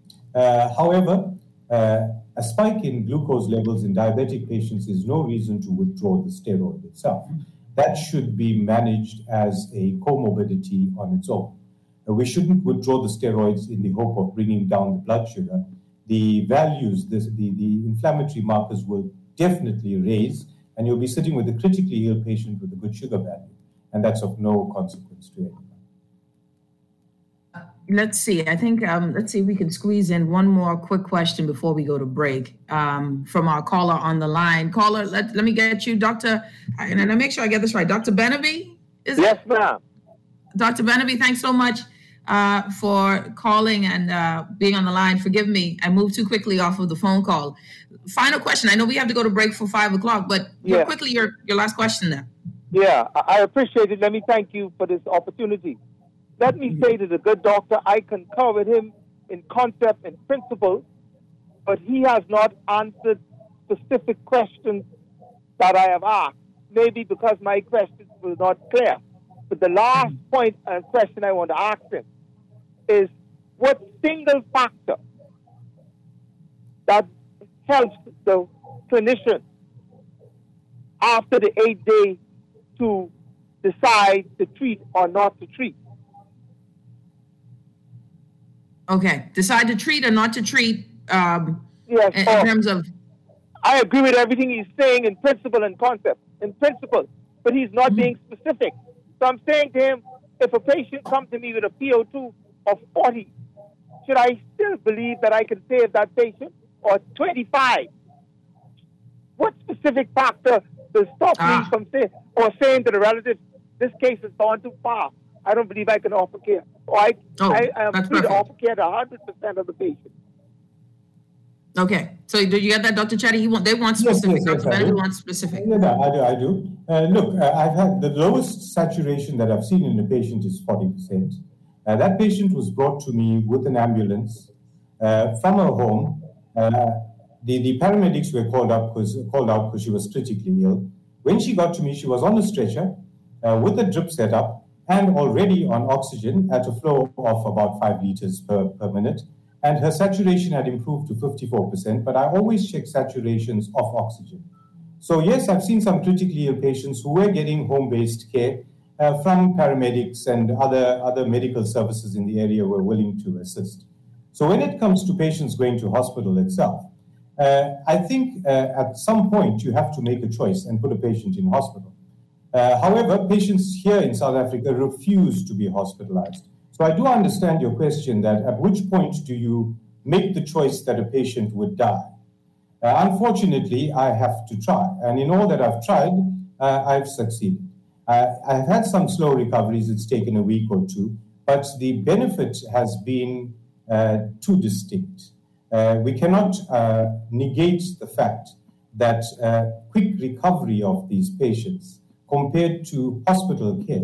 However, a spike in glucose levels in diabetic patients is no reason to withdraw the steroid itself. That should be managed as a comorbidity on its own. We shouldn't withdraw the steroids in the hope of bringing down the blood sugar. The values, the inflammatory markers will definitely raise, and you'll be sitting with a critically ill patient with a good sugar value. and that's of no consequence to anyone. Let's see. I think, let's see if we can squeeze in one more quick question before we go to break from our caller on the line. Caller, let me get you, Dr. And I make sure I get this right. Dr. Benaby? Yes, ma'am. Dr. Benaby, thanks so much for calling and being on the line. Forgive me, I moved too quickly off of the phone call. Final question. I know we have to go to break for 5 o'clock, but quickly, your last question there. Yeah, I appreciate it. Let me thank you for this opportunity. Let me say to the good doctor, I concur with him in concept and principle, but he has not answered specific questions that I have asked, maybe because my questions were not clear. But the last point and question I want to ask him is, what single factor that helps the clinician after the 8th day to decide to treat or not to treat? Okay, decide to treat or not to treat yes, in terms of... I agree with everything he's saying in principle and concept, but he's not being specific. So I'm saying to him, if a patient comes to me with a PO2 of 40, should I still believe that I can save that patient, or 25? What specific factor will stop me from saying to the relative, this case has gone too far, I don't believe I can offer care, or I am free to offer care to 100% of the patients? Okay, so do you get that, Dr. Chetty? They want specific. Dr. Benaby wants specific. I do. Look, I've had the lowest saturation that I've seen in a patient is 40%. That patient was brought to me with an ambulance from her home. The paramedics were called out because she was critically ill. When she got to me, she was on a stretcher with a drip setup and already on oxygen at a flow of about 5 liters per minute. And her saturation had improved to 54%, but I always check saturations of oxygen. So yes, I've seen some critically ill patients who were getting home-based care from paramedics and other medical services in the area were willing to assist. So when it comes to patients going to hospital itself, I think at some point you have to make a choice and put a patient in hospital. However, patients here in South Africa refuse to be hospitalized. So I do understand your question that at which point do you make the choice that a patient would die? Unfortunately, I have to try. And in all that I've tried, I've succeeded. I've had some slow recoveries. It's taken a week or two, but the benefit has been too distinct. We cannot negate the fact that quick recovery of these patients compared to hospital care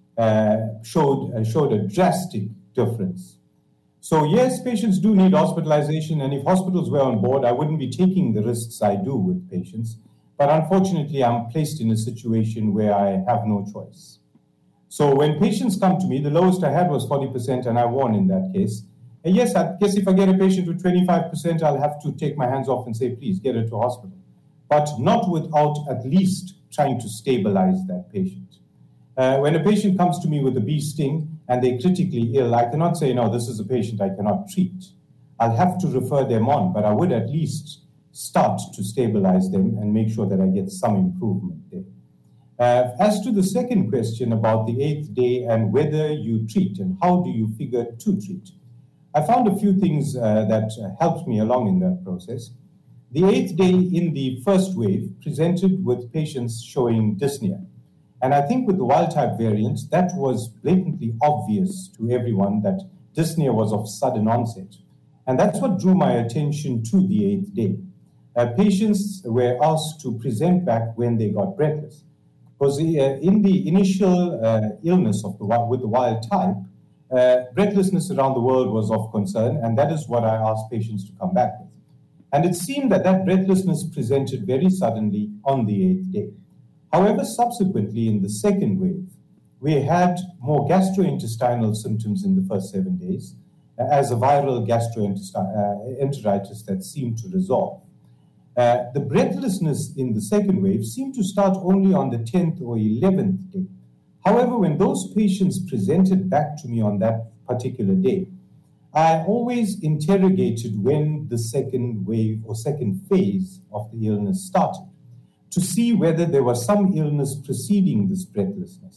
showed a drastic difference. So yes, patients do need hospitalization, and if hospitals were on board, I wouldn't be taking the risks I do with patients. But unfortunately, I'm placed in a situation where I have no choice. So when patients come to me, the lowest I had was 40%, and I won in that case. And yes, I guess if I get a patient with 25%, I'll have to take my hands off and say, please get her to hospital. But not without at least trying to stabilize that patient. When a patient comes to me with a bee sting and they're critically ill, I cannot say, no, this is a patient I cannot treat. I'll have to refer them on, but I would at least start to stabilize them and make sure that I get some improvement there. As to the second question about the 8th day and whether you treat and how do you figure to treat, I found a few things that helped me along in that process. The 8th day in the first wave presented with patients showing dyspnea. And I think with the wild-type variant, that was blatantly obvious to everyone that dyspnea was of sudden onset. And that's what drew my attention to the 8th day. Patients were asked to present back when they got breathless. Because in the initial illness with the wild type, breathlessness around the world was of concern, and that is what I asked patients to come back with. And it seemed that breathlessness presented very suddenly on the 8th day. However, subsequently in the second wave, we had more gastrointestinal symptoms in the first 7 days as a viral gastroenteritis that seemed to resolve. The breathlessness in the second wave seemed to start only on the 10th or 11th day. However, when those patients presented back to me on that particular day, I always interrogated when the second wave or second phase of the illness started to see whether there was some illness preceding this breathlessness.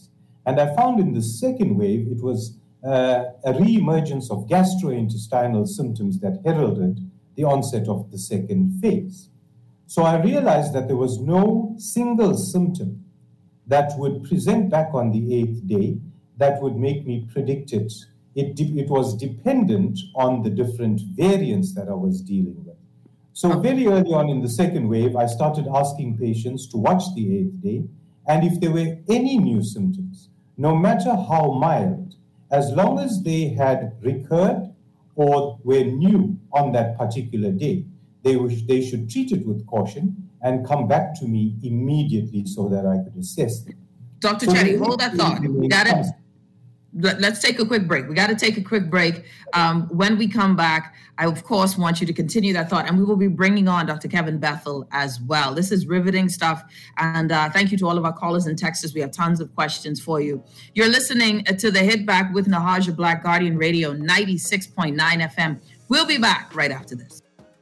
And I found in the second wave, it was a re-emergence of gastrointestinal symptoms that heralded the onset of the second phase. So I realized that there was no single symptom that would present back on the 8th day that would make me predict it. It was dependent on the different variants that I was dealing with. So very early on in the second wave, I started asking patients to watch the 8th day, and if there were any new symptoms, no matter how mild, as long as they had recurred or were new on that particular day, they should treat it with caution and come back to me immediately so that I could assess them. Dr. Chetty, hold that thought. Let's take a quick break. We got to take a quick break. When we come back, I, of course, want you to continue that thought. And we will be bringing on Dr. Kevin Bethel as well. This is riveting stuff. And thank you to all of our callers in Texas. We have tons of questions for you. You're listening to The Hit Back with Nahaja Black, Guardian Radio 96.9 FM. We'll be back right after this.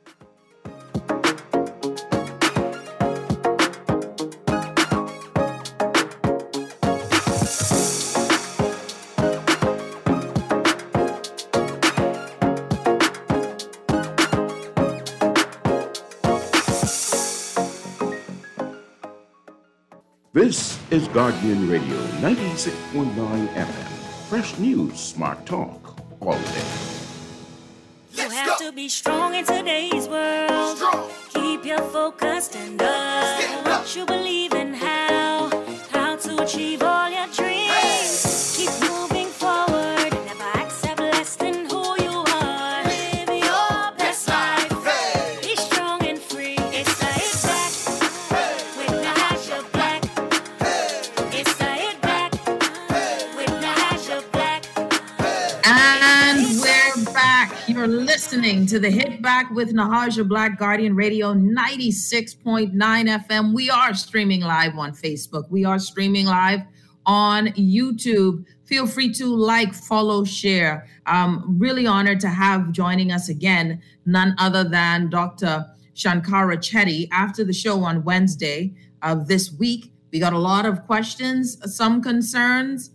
This is Guardian Radio 96.9 FM. Fresh news, smart talk, all day. You have to be strong in today's world. Keep your focus and up. You believe in how to achieve all your dreams. Keep moving forward. Never accept less than who you are. Live your best life. Be strong and free. It's the Hit Back with Nahaja Black. It's the Hit Back with Nahaja Black. And we're back. You're listening to The Hit Back with Nahaja Black, Guardian Radio 96.9 FM. We are streaming live on Facebook. We are streaming live on YouTube. Feel free to like, follow, share. Really honored to have joining us again, none other than Dr. Shankara Chetty. After the show on Wednesday of this week, we got a lot of questions, some concerns.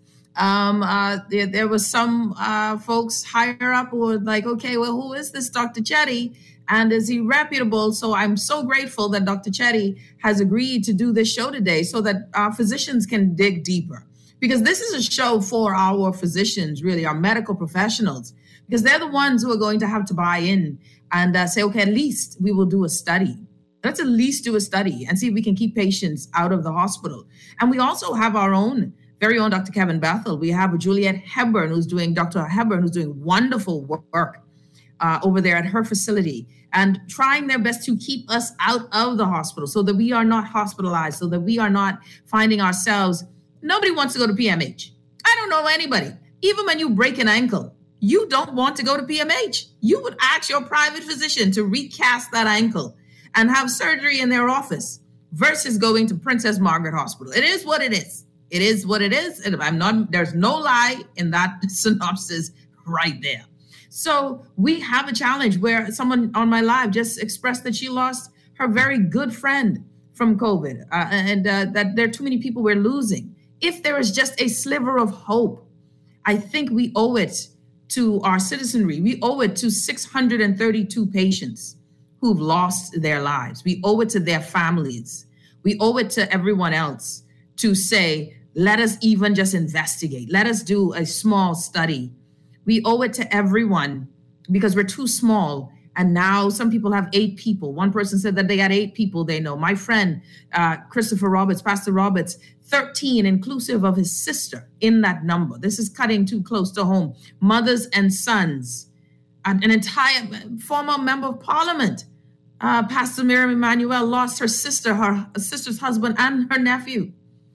There was some folks higher up who were like, okay, well, who is this Dr. Chetty? And is he reputable? So I'm so grateful that Dr. Chetty has agreed to do this show today so that our physicians can dig deeper. Because this is a show for our physicians, really, our medical professionals, because they're the ones who are going to have to buy in and say, okay, at least we will do a study. Let's at least do a study and see if we can keep patients out of the hospital. And we also have our own very own Dr. Kevin Bethel. We have Juliet Hepburn, Dr. Hepburn, who's doing wonderful work over there at her facility and trying their best to keep us out of the hospital so that we are not hospitalized, so that we are not finding ourselves. Nobody wants to go to PMH. I don't know anybody. Even when you break an ankle, you don't want to go to PMH. You would ask your private physician to recast that ankle and have surgery in their office versus going to Princess Margaret Hospital. It is what it is. It is what it is. And there's no lie in that synopsis right there. So we have a challenge where someone on my live just expressed that she lost her very good friend from COVID and that there are too many people we're losing. If there is just a sliver of hope, I think we owe it to our citizenry. We owe it to 632 patients who've lost their lives. We owe it to their families. We owe it to everyone else to say, let us even just investigate. Let us do a small study. We owe it to everyone because we're too small. And now some people have 8 people. One person said that they had 8 people they know. My friend, Christopher Roberts, Pastor Roberts, 13 inclusive of his sister in that number. This is cutting too close to home. Mothers and sons, an entire former member of parliament. Pastor Miriam Emanuel lost her sister's husband and her nephew.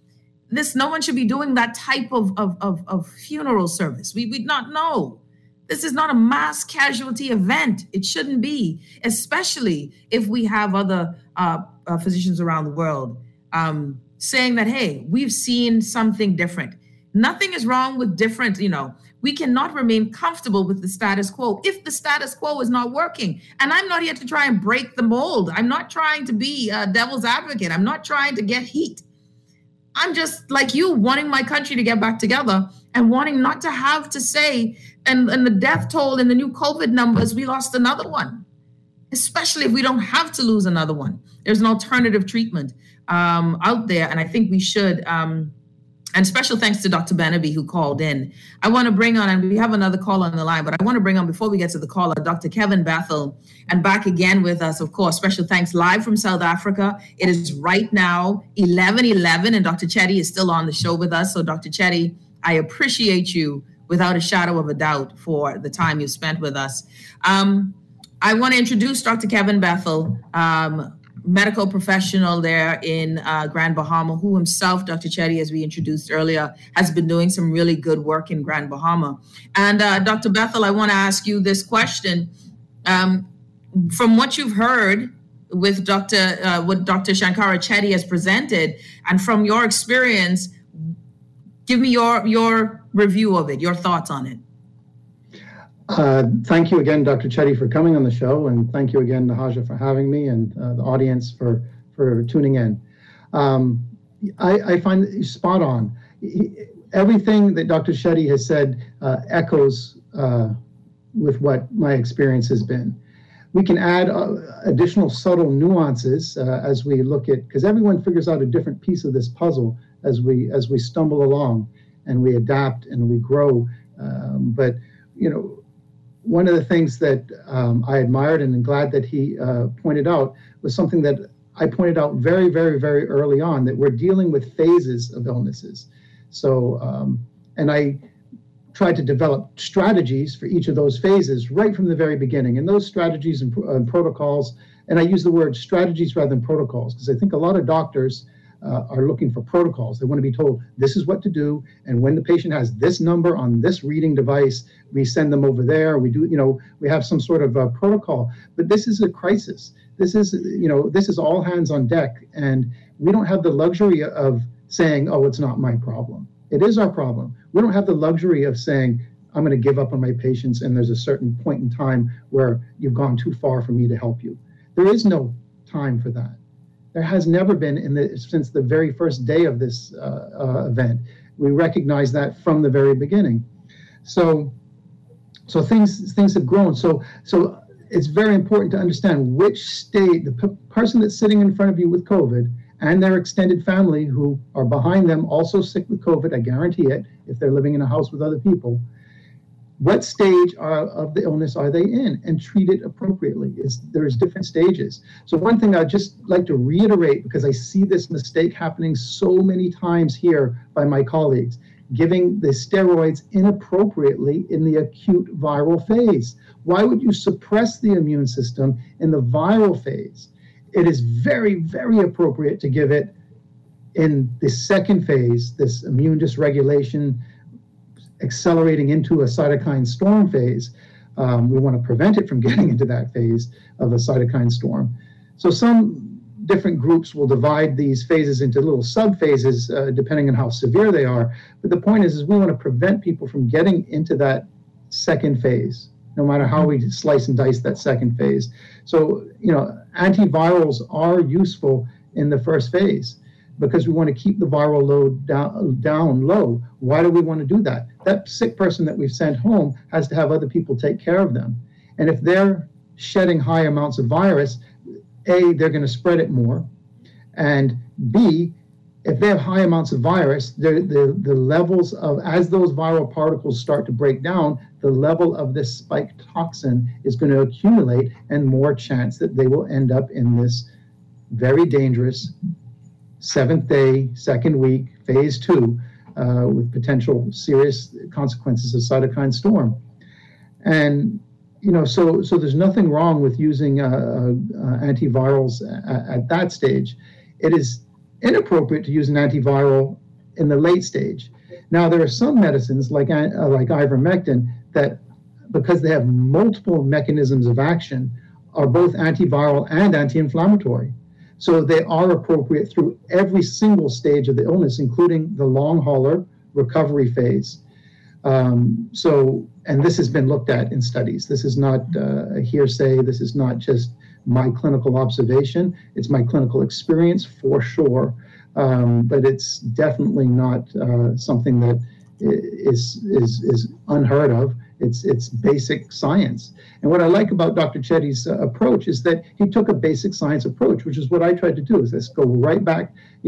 No one should be doing that type of funeral service. We not know. This is not a mass casualty event. It shouldn't be, especially if we have other physicians around the world saying that, hey, we've seen something different. Nothing is wrong with different, we cannot remain comfortable with the status quo if the status quo is not working. And I'm not here to try and break the mold. I'm not trying to be a devil's advocate. I'm not trying to get heat. I'm just like you, wanting my country to get back together and wanting not to have to say, and the death toll in the new COVID numbers, we lost another one, especially if we don't have to lose another one. There's an alternative treatment out there, and I think we should. And special thanks to Dr. Benaby who called in. I want to bring on, and we have another call on the line, but I want to bring on, before we get to the caller, Dr. Kevin Bethel, and back again with us, of course. Special thanks live from South Africa. It is right now 11:11, and Dr. Chetty is still on the show with us. So Dr. Chetty, I appreciate you without a shadow of a doubt for the time you spent with us. I want to introduce Dr. Kevin Bethel, medical professional there in Grand Bahama, who himself, Dr. Chetty, as we introduced earlier, has been doing some really good work in Grand Bahama. And Dr. Bethel, I want to ask you this question. From what you've heard with what Dr. Shankara Chetty has presented, and from your experience, give me your review of it, your thoughts on it. Thank you again, Dr. Chetty, for coming on the show, and thank you again, Nahaja, for having me, and the audience for tuning in. I find it spot on. Everything that Dr. Chetty has said echoes with what my experience has been. We can add additional subtle nuances as we look at, because everyone figures out a different piece of this puzzle as we stumble along and we adapt and we grow. But one of the things that I admired and am glad that he pointed out was something that I pointed out very, very, very early on, that we're dealing with phases of illnesses. So, and I tried to develop strategies for each of those phases right from the very beginning. And those strategies and protocols, and I use the word strategies rather than protocols, because I think a lot of doctors are looking for protocols. They want to be told this is what to do, and when the patient has this number on this reading device, we send them over there. We do, we have some sort of protocol. But this is a crisis. This is all hands on deck, and we don't have the luxury of saying, "Oh, it's not my problem." It is our problem. We don't have the luxury of saying, "I'm going to give up on my patients," and there's a certain point in time where you've gone too far for me to help you. There is no time for that. There has never been since the very first day of this event. We recognize that from the very beginning. So things have grown. So it's very important to understand which state the person that's sitting in front of you with COVID and their extended family who are behind them also sick with COVID, I guarantee it, if they're living in a house with other people, what stage of the illness are they in, and treat it appropriately. There's different stages. So one thing I'd just like to reiterate, because I see this mistake happening so many times here by my colleagues, giving the steroids inappropriately in the acute viral phase. Why would you suppress the immune system in the viral phase? It is very, very appropriate to give it in the second phase, this immune dysregulation, accelerating into a cytokine storm phase. We want to prevent it from getting into that phase of a cytokine storm. So some different groups will divide these phases into little sub-phases depending on how severe they are. But the point is we want to prevent people from getting into that second phase, no matter how we slice and dice that second phase. So, antivirals are useful in the first phase, because we want to keep the viral load down low. Why do we want to do that? That sick person that we've sent home has to have other people take care of them. And if they're shedding high amounts of virus, A, they're going to spread it more. And B, if they have high amounts of virus, the levels of, as those viral particles start to break down, the level of this spike toxin is going to accumulate, and more chance that they will end up in this very dangerous 7th day, second week, phase 2, with potential serious consequences of cytokine storm. And, so there's nothing wrong with using antivirals at that stage. It is inappropriate to use an antiviral in the late stage. Now, there are some medicines like ivermectin that, because they have multiple mechanisms of action, are both antiviral and anti-inflammatory. So they are appropriate through every single stage of the illness, including the long hauler recovery phase. And this has been looked at in studies. This is not a hearsay. This is not just my clinical observation. It's my clinical experience for sure. but it's definitely not something that is unheard of. It's basic science. And what I like about Dr. Chetty's approach is that he took a basic science approach, which is what I tried to do. Is let's go right back, to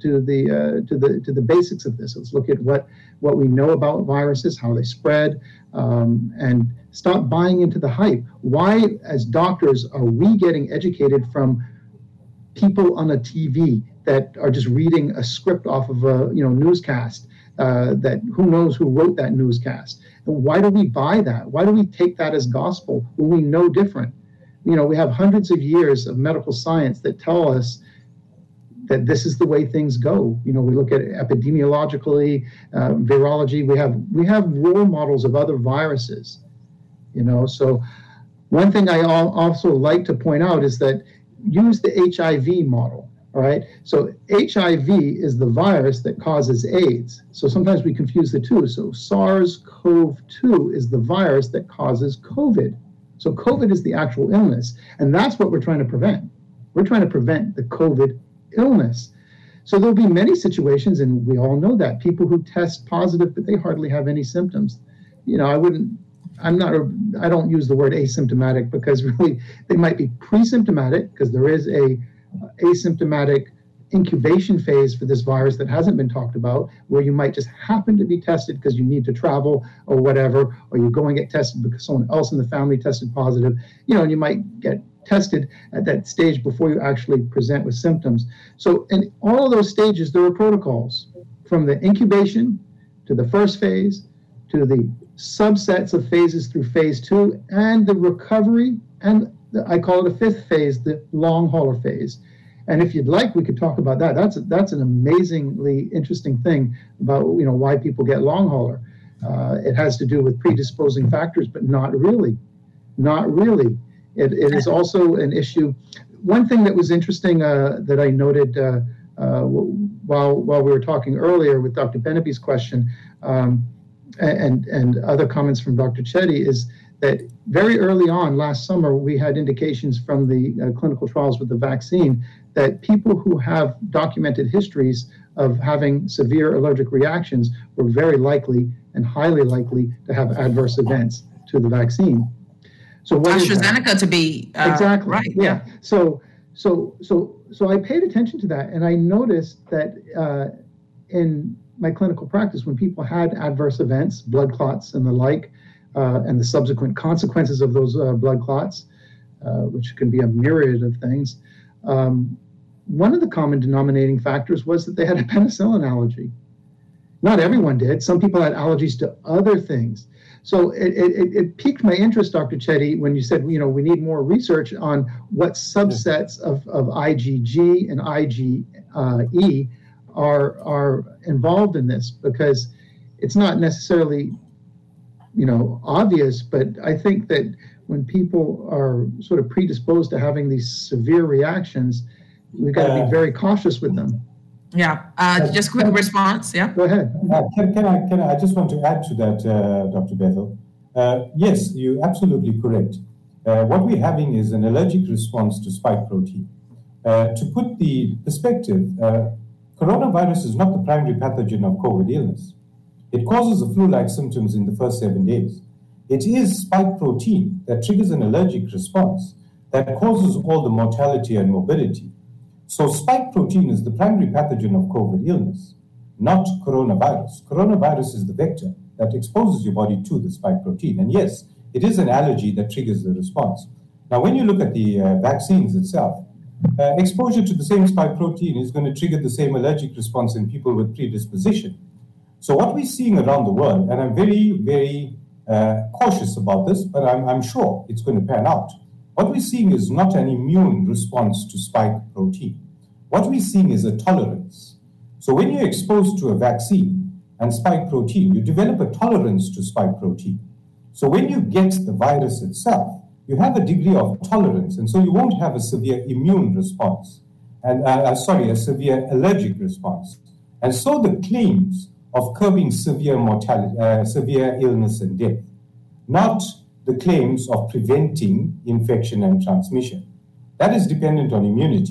the basics of this. Let's look at what we know about viruses, how they spread, and stop buying into the hype. Why, as doctors, are we getting educated from people on a TV that are just reading a script off of a newscast? That who knows who wrote that newscast? And why do we buy that? Why do we take that as gospel when we know different? We have hundreds of years of medical science that tell us that this is the way things go. We look at epidemiologically, virology. We have role models of other viruses. So one thing I also like to point out is that use the HIV model. All right. So HIV is the virus that causes AIDS. So sometimes we confuse the two. So SARS-CoV-2 is the virus that causes COVID. So COVID is the actual illness. And that's what we're trying to prevent. We're trying to prevent the COVID illness. So there'll be many situations, and we all know that, people who test positive, but they hardly have any symptoms. I don't use the word asymptomatic, because really they might be pre-symptomatic, because there is a asymptomatic incubation phase for this virus that hasn't been talked about, where you might just happen to be tested because you need to travel or whatever, or you go and get tested because someone else in the family tested positive, and you might get tested at that stage before you actually present with symptoms. So in all of those stages, there are protocols, from the incubation to the first phase to the subsets of phases through phase 2 and the recovery, and I call it a fifth phase, the long hauler phase. And if you'd like, we could talk about that. That's an amazingly interesting thing about why people get long hauler. It has to do with predisposing factors, but not really. It is also an issue. One thing that was interesting that I noted while we were talking earlier with Dr. Benaby's question and other comments from Dr. Chetty is that very early on last summer, we had indications from the clinical trials with the vaccine that people who have documented histories of having severe allergic reactions were very likely and highly likely to have adverse events to the vaccine. So what AstraZeneca to be exactly right? Yeah. So I paid attention to that, and I noticed that in my clinical practice, when people had adverse events, blood clots and the like, and the subsequent consequences of those blood clots, which can be a myriad of things. One of the common denominating factors was that they had a penicillin allergy. Not everyone did. Some people had allergies to other things. So it piqued my interest, Dr. Chetty, when you said, we need more research on what subsets of IgG and IgE are involved in this, because it's not necessarily obvious, but I think that when people are sort of predisposed to having these severe reactions, we've got to be very cautious with them. Yeah. Just quick response. Yeah. Go ahead. Can I just want to add to that, Dr. Bethel? Yes, you're absolutely correct. What we're having is an allergic response to spike protein. To put the perspective, coronavirus is not the primary pathogen of COVID illness. It causes the flu-like symptoms in the first 7 days. It is spike protein that triggers an allergic response that causes all the mortality and morbidity. So spike protein is the primary pathogen of COVID illness, not coronavirus. Coronavirus is the vector that exposes your body to the spike protein. And yes, it is an allergy that triggers the response. Now, when you look at the vaccines itself, exposure to the same spike protein is going to trigger the same allergic response in people with predisposition. So what we're seeing around the world, and I'm very, very cautious about this, but I'm sure it's going to pan out. What we're seeing is not an immune response to spike protein. What we're seeing is a tolerance. So when you're exposed to a vaccine and spike protein, you develop a tolerance to spike protein. So when you get the virus itself, you have a degree of tolerance, and so you won't have a severe immune response, and a severe allergic response. And so the claims of curbing severe mortality, severe illness and death, not the claims of preventing infection and transmission. That is dependent on immunity.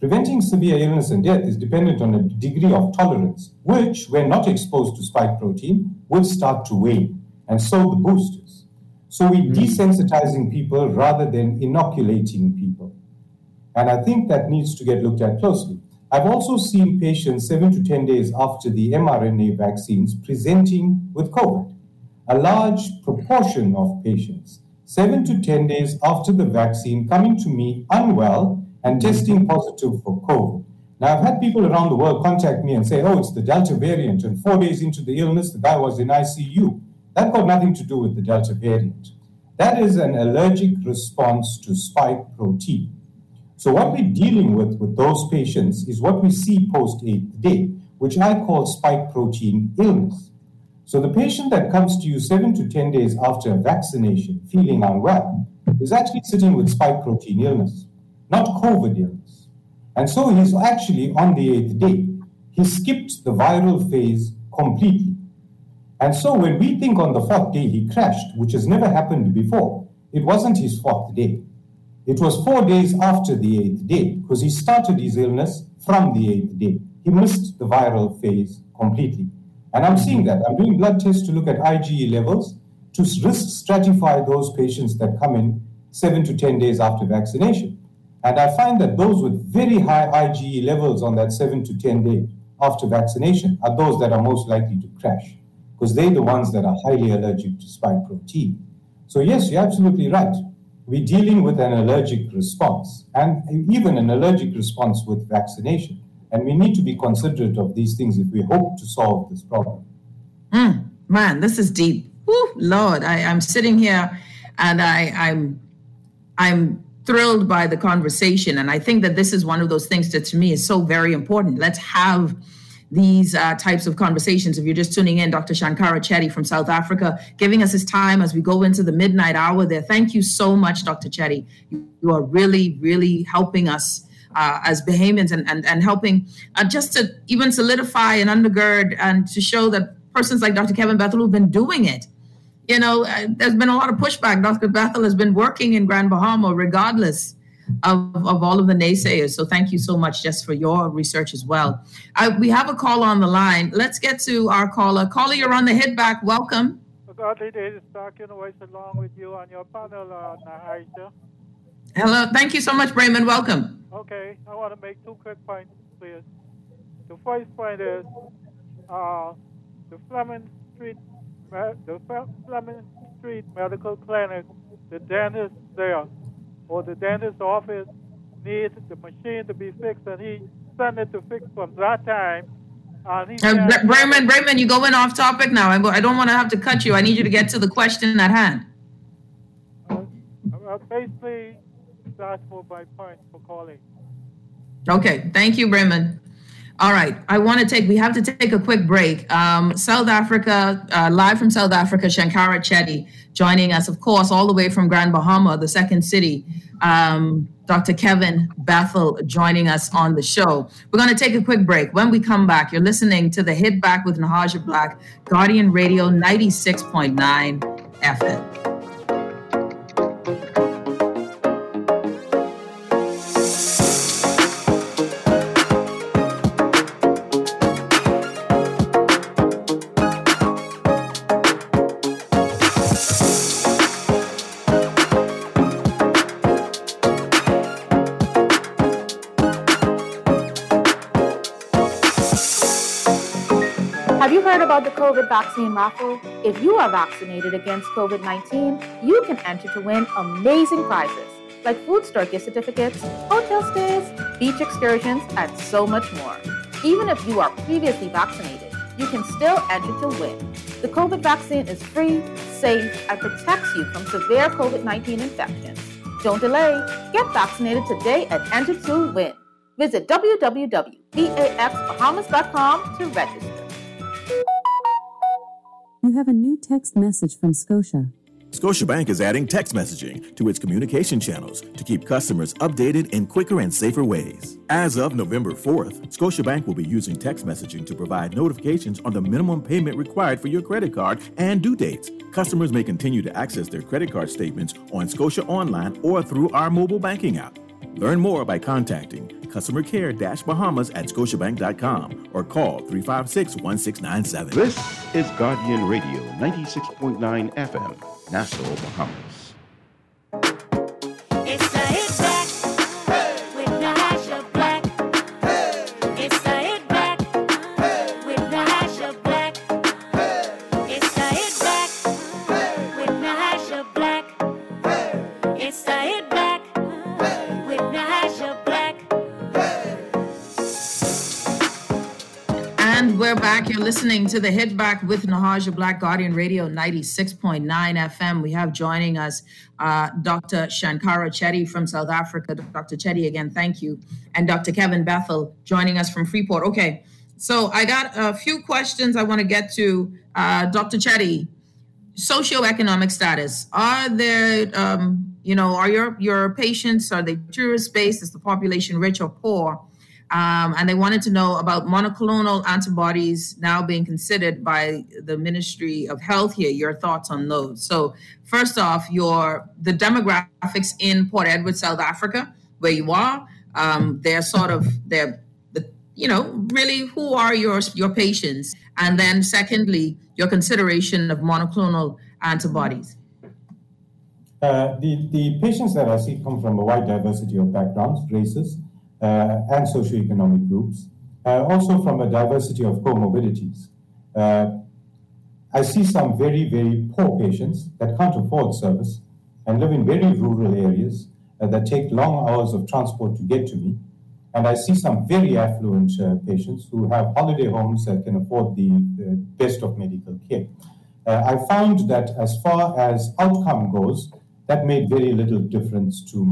Preventing severe illness and death is dependent on a degree of tolerance, which, when not exposed to spike protein, will start to wane, and so the boosters. So we're desensitizing people rather than inoculating people. And I think that needs to get looked at closely. I've also seen patients 7 to 10 days after the mRNA vaccines presenting with COVID. A large proportion of patients, 7 to 10 days after the vaccine, coming to me unwell and testing positive for COVID. Now, I've had people around the world contact me and say, oh, it's the Delta variant, and 4 days into the illness, the guy was in ICU. That got nothing to do with the Delta variant. That is an allergic response to spike protein. So what we're dealing with those patients is what we see post-8th day, which I call spike protein illness. So the patient that comes to you 7 to 10 days after a vaccination, feeling unwell, is actually sitting with spike protein illness, not COVID illness. And so he's actually on the 8th day. He skipped the viral phase completely. And so when we think on the 4th day he crashed, which has never happened before, it wasn't his 4th day. It was 4 days after the 8th day, because he started his illness from the 8th day. He missed the viral phase completely. And I'm seeing that. I'm doing blood tests to look at IgE levels to risk stratify those patients that come in 7 to 10 days after vaccination. And I find that those with very high IgE levels on that 7 to 10 day after vaccination are those that are most likely to crash, because they're the ones that are highly allergic to spike protein. So yes, you're absolutely right. We're dealing with an allergic response, and even an allergic response with vaccination. And we need to be considerate of these things if we hope to solve this problem. Man, this is deep. Woo, Lord, I'm sitting here and I'm thrilled by the conversation. And I think that this is one of those things that to me is so very important. Let's have these types of conversations. If you're just tuning in, Dr. Shankara Chetty from South Africa, giving us his time as we go into the midnight hour there. Thank you so much, Dr. Chetty. You are really, really helping us as Bahamians and helping just to even solidify and undergird and to show that persons like Dr. Kevin Bethel who've been doing it. You know, there's been a lot of pushback. Dr. Bethel has been working in Grand Bahama regardless of all of the naysayers. So thank you so much just for your research as well. We have a caller on the line. Let's get to our caller. Caller, you're on the hit back. Welcome. Godly Days talking always along with you on your panel, Nahaisha. Hello. Thank you so much, Brayman. Welcome. Okay. I want to make 2 quick points, please. The first point is the Fleming Street Medical Clinic, the dentist there, or the dentist's office needs the machine to be fixed, and he sent it to fix from that time. Brayman, you're going off topic now. I don't want to have to cut you. I need you to get to the question at hand. Basically, that's for my point for calling. Okay, thank you, Brayman. All right, we have to take a quick break. South Africa, live from South Africa, Shankara Chetty joining us, of course, all the way from Grand Bahama, the second city. Dr. Kevin Bethel joining us on the show. We're going to take a quick break. When we come back, you're listening to the Hit Back with Nahaja Black, Guardian Radio 96.9 FM. About the COVID vaccine raffle. If you are vaccinated against COVID-19, you can enter to win amazing prizes like food store gift certificates, hotel stays, beach excursions, and so much more. Even if you are previously vaccinated, you can still enter to win. The COVID vaccine is free, safe, and protects you from severe COVID-19 infections. Don't delay. Get vaccinated today and enter to win. Visit www.vaxbahamas.com to register. You have a new text message from Scotia. Scotiabank is adding text messaging to its communication channels to keep customers updated in quicker and safer ways. As of November 4th, Scotiabank will be using text messaging to provide notifications on the minimum payment required for your credit card and due dates. Customers may continue to access their credit card statements on Scotia Online or through our mobile banking app. Learn more by contacting customer care-bahamas@scotiabank.com or call 356-1697. This is Guardian Radio 96.9 FM, Nassau, Bahamas. It's the hit back with Nahaja Black. It's the hit back with Nahaja Black. It's the hit back with Nahaja Black. It's the hit back with Nahaja Black. And we're back. You're listening to the Hit Back with Nahaja Black, Guardian Radio 96.9 FM. We have joining us Dr. Shankara Chetty from South Africa. Dr. Chetty, again, thank you. And Dr. Kevin Bethel joining us from Freeport. Okay, so I got a few questions I want to get to. Dr. Chetty, socioeconomic status. Are there, are your patients, are they tourist-based? Is the population rich or poor? And they wanted to know about monoclonal antibodies now being considered by the Ministry of Health here, your thoughts on those. So first off, the demographics in Port Edward, South Africa, where you are, really who are your patients? And then secondly, your consideration of monoclonal antibodies. The patients that I see come from a wide diversity of backgrounds, races, and socioeconomic groups, also from a diversity of comorbidities. I see some very, very poor patients that can't afford service and live in very rural areas that take long hours of transport to get to me. And I see some very affluent patients who have holiday homes that can afford the best of medical care. I found that as far as outcome goes, that made very little difference to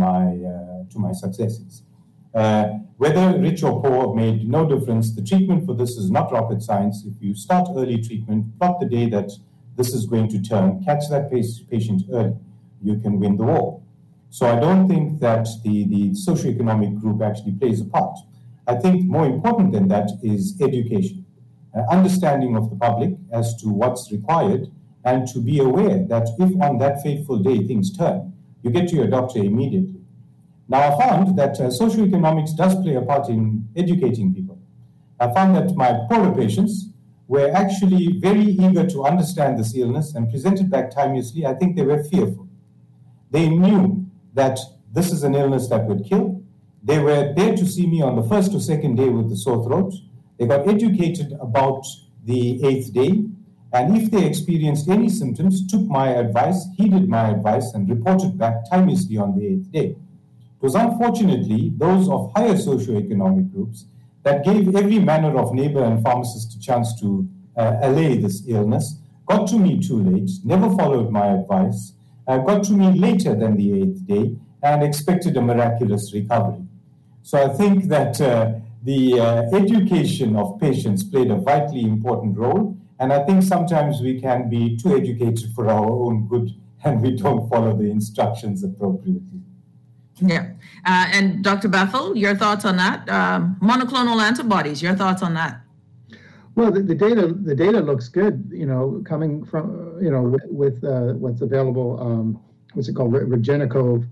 my successes. Whether rich or poor made no difference. The treatment for this is not rocket science. If you start early treatment, plot the day that this is going to turn, catch that patient early, you can win the war. So I don't think that the socioeconomic group actually plays a part. I think more important than that is education, understanding of the public as to what's required, and to be aware that if on that fateful day things turn, you get to your doctor immediately. Now, I found that socioeconomics does play a part in educating people. I found that my poorer patients were actually very eager to understand this illness and presented back timeously. I think they were fearful. They knew that this is an illness that would kill. They were there to see me on the first or second day with the sore throat. They got educated about the 8th day. And if they experienced any symptoms, took my advice, heeded my advice, and reported back timeously on the 8th day. It was unfortunately those of higher socioeconomic groups that gave every manner of neighbor and pharmacist a chance to allay this illness, got to me too late, never followed my advice, got to me later than the 8th day, and expected a miraculous recovery. So I think that the education of patients played a vitally important role, and I think sometimes we can be too educated for our own good, and we don't follow the instructions appropriately. Yeah. And Dr. Bethel, your thoughts on that? Monoclonal antibodies, your thoughts on that? Well, the data looks good, coming from, with what's available, what's it called, Regenicov.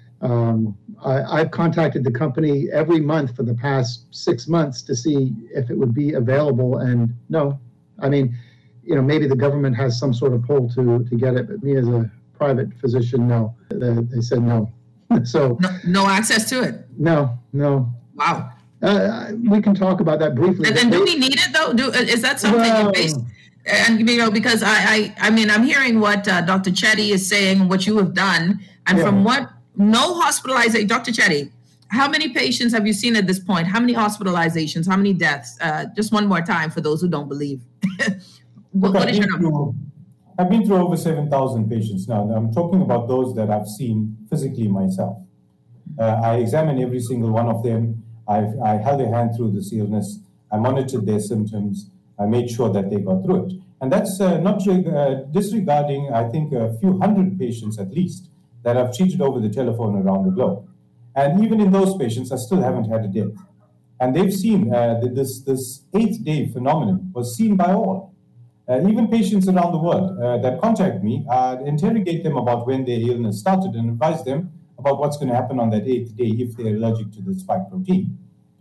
I've contacted the company every month for the past 6 months to see if it would be available, and no. I mean, maybe the government has some sort of pull to get it, but me as a private physician, no. They said no. So no access to it. No. Wow. We can talk about that briefly. And do we need it though? Is that something based? And because I mean, I'm hearing what Dr. Chetty is saying, what you have done, and from what no hospitalization. Dr. Chetty, how many patients have you seen at this point? How many hospitalizations? How many deaths? Just one more time for those who don't believe. What is your number? I've been through over 7,000 patients now. I'm talking about those that I've seen physically myself. I examined every single one of them. I held their hand through this illness. I monitored their symptoms. I made sure that they got through it. And that's not disregarding, I think, a few hundred patients at least that I've treated over the telephone around the globe. And even in those patients, I still haven't had a death. And they've seen this 8th day phenomenon was seen by all. Even patients around the world that contact me, interrogate them about when their illness started and advise them about what's going to happen on that 8th day if they're allergic to the spike protein.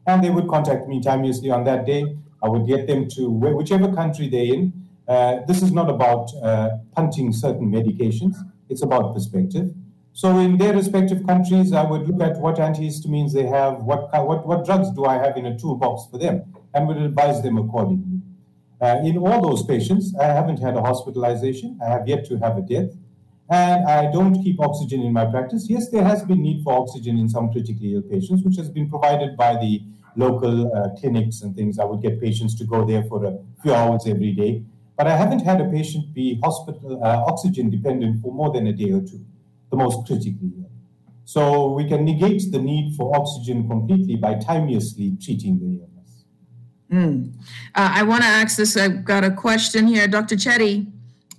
and they would contact me timeously on that day. I would get them to whichever country they're in. This is not about punting certain medications. It's about perspective. So in their respective countries, I would look at what antihistamines they have, what drugs do I have in a toolbox for them, and would advise them accordingly. In all those patients, I haven't had a hospitalization. I have yet to have a death. And I don't keep oxygen in my practice. Yes, there has been need for oxygen in some critically ill patients, which has been provided by the local clinics and things. I would get patients to go there for a few hours every day. But I haven't had a patient be hospital oxygen dependent for more than a day or two, the most critically ill. So we can negate the need for oxygen completely by timeously treating the illness. I want to ask this. I've got a question here. Dr. Chetty,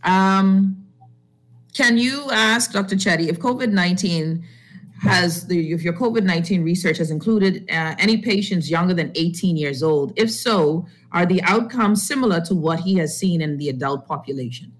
can you ask Dr. Chetty if COVID-19 if your COVID-19 research has included any patients younger than 18 years old? If so, are the outcomes similar to what he has seen in the adult population?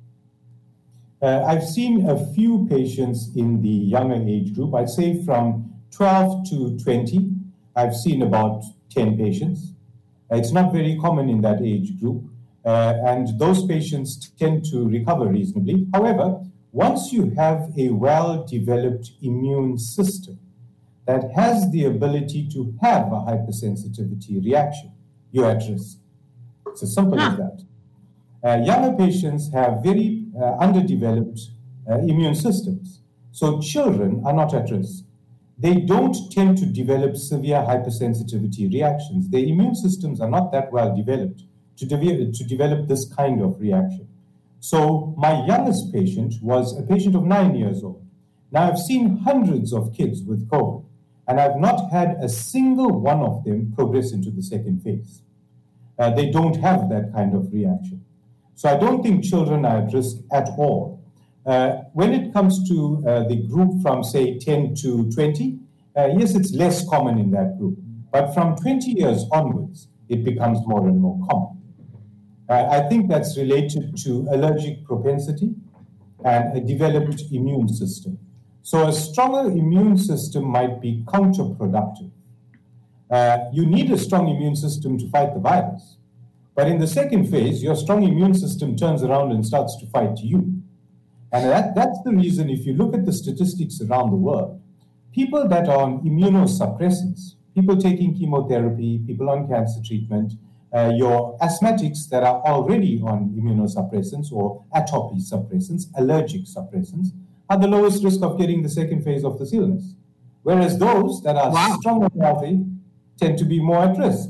I've seen a few patients in the younger age group. I'd say from 12 to 20, I've seen about 10 patients. It's not very common in that age group, and those patients tend to recover reasonably. However, once you have a well-developed immune system that has the ability to have a hypersensitivity reaction, you're at risk. It's as simple as that. Younger patients have very underdeveloped immune systems. So children are not at risk. They don't tend to develop severe hypersensitivity reactions. Their immune systems are not that well developed to develop this kind of reaction. So my youngest patient was a patient of 9 years old. Now I've seen hundreds of kids with COVID, and I've not had a single one of them progress into the second phase. They don't have that kind of reaction. So I don't think children are at risk at all. When it comes to the group from, say, 10 to 20, yes, it's less common in that group. But from 20 years onwards, it becomes more and more common. I think that's related to allergic propensity and a developed immune system. So a stronger immune system might be counterproductive. You need a strong immune system to fight the virus. But in the second phase, your strong immune system turns around and starts to fight you. And that's the reason, if you look at the statistics around the world, people that are on immunosuppressants, people taking chemotherapy, people on cancer treatment, your asthmatics that are already on immunosuppressants or atopy suppressants, allergic suppressants, are the lowest risk of getting the second phase of this illness. Whereas those that are strong and healthy tend to be more at risk.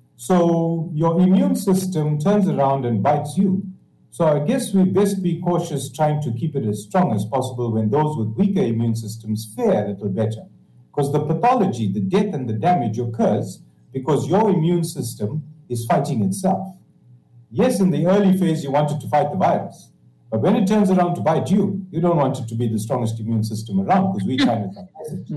So your immune system turns around and bites you. So I guess we best be cautious trying to keep it as strong as possible when those with weaker immune systems fare a little better. Because the pathology, the death and the damage occurs because your immune system is fighting itself. Yes, in the early phase, you want it to fight the virus. But when it turns around to bite you, you don't want it to be the strongest immune system around because we try to suppress it.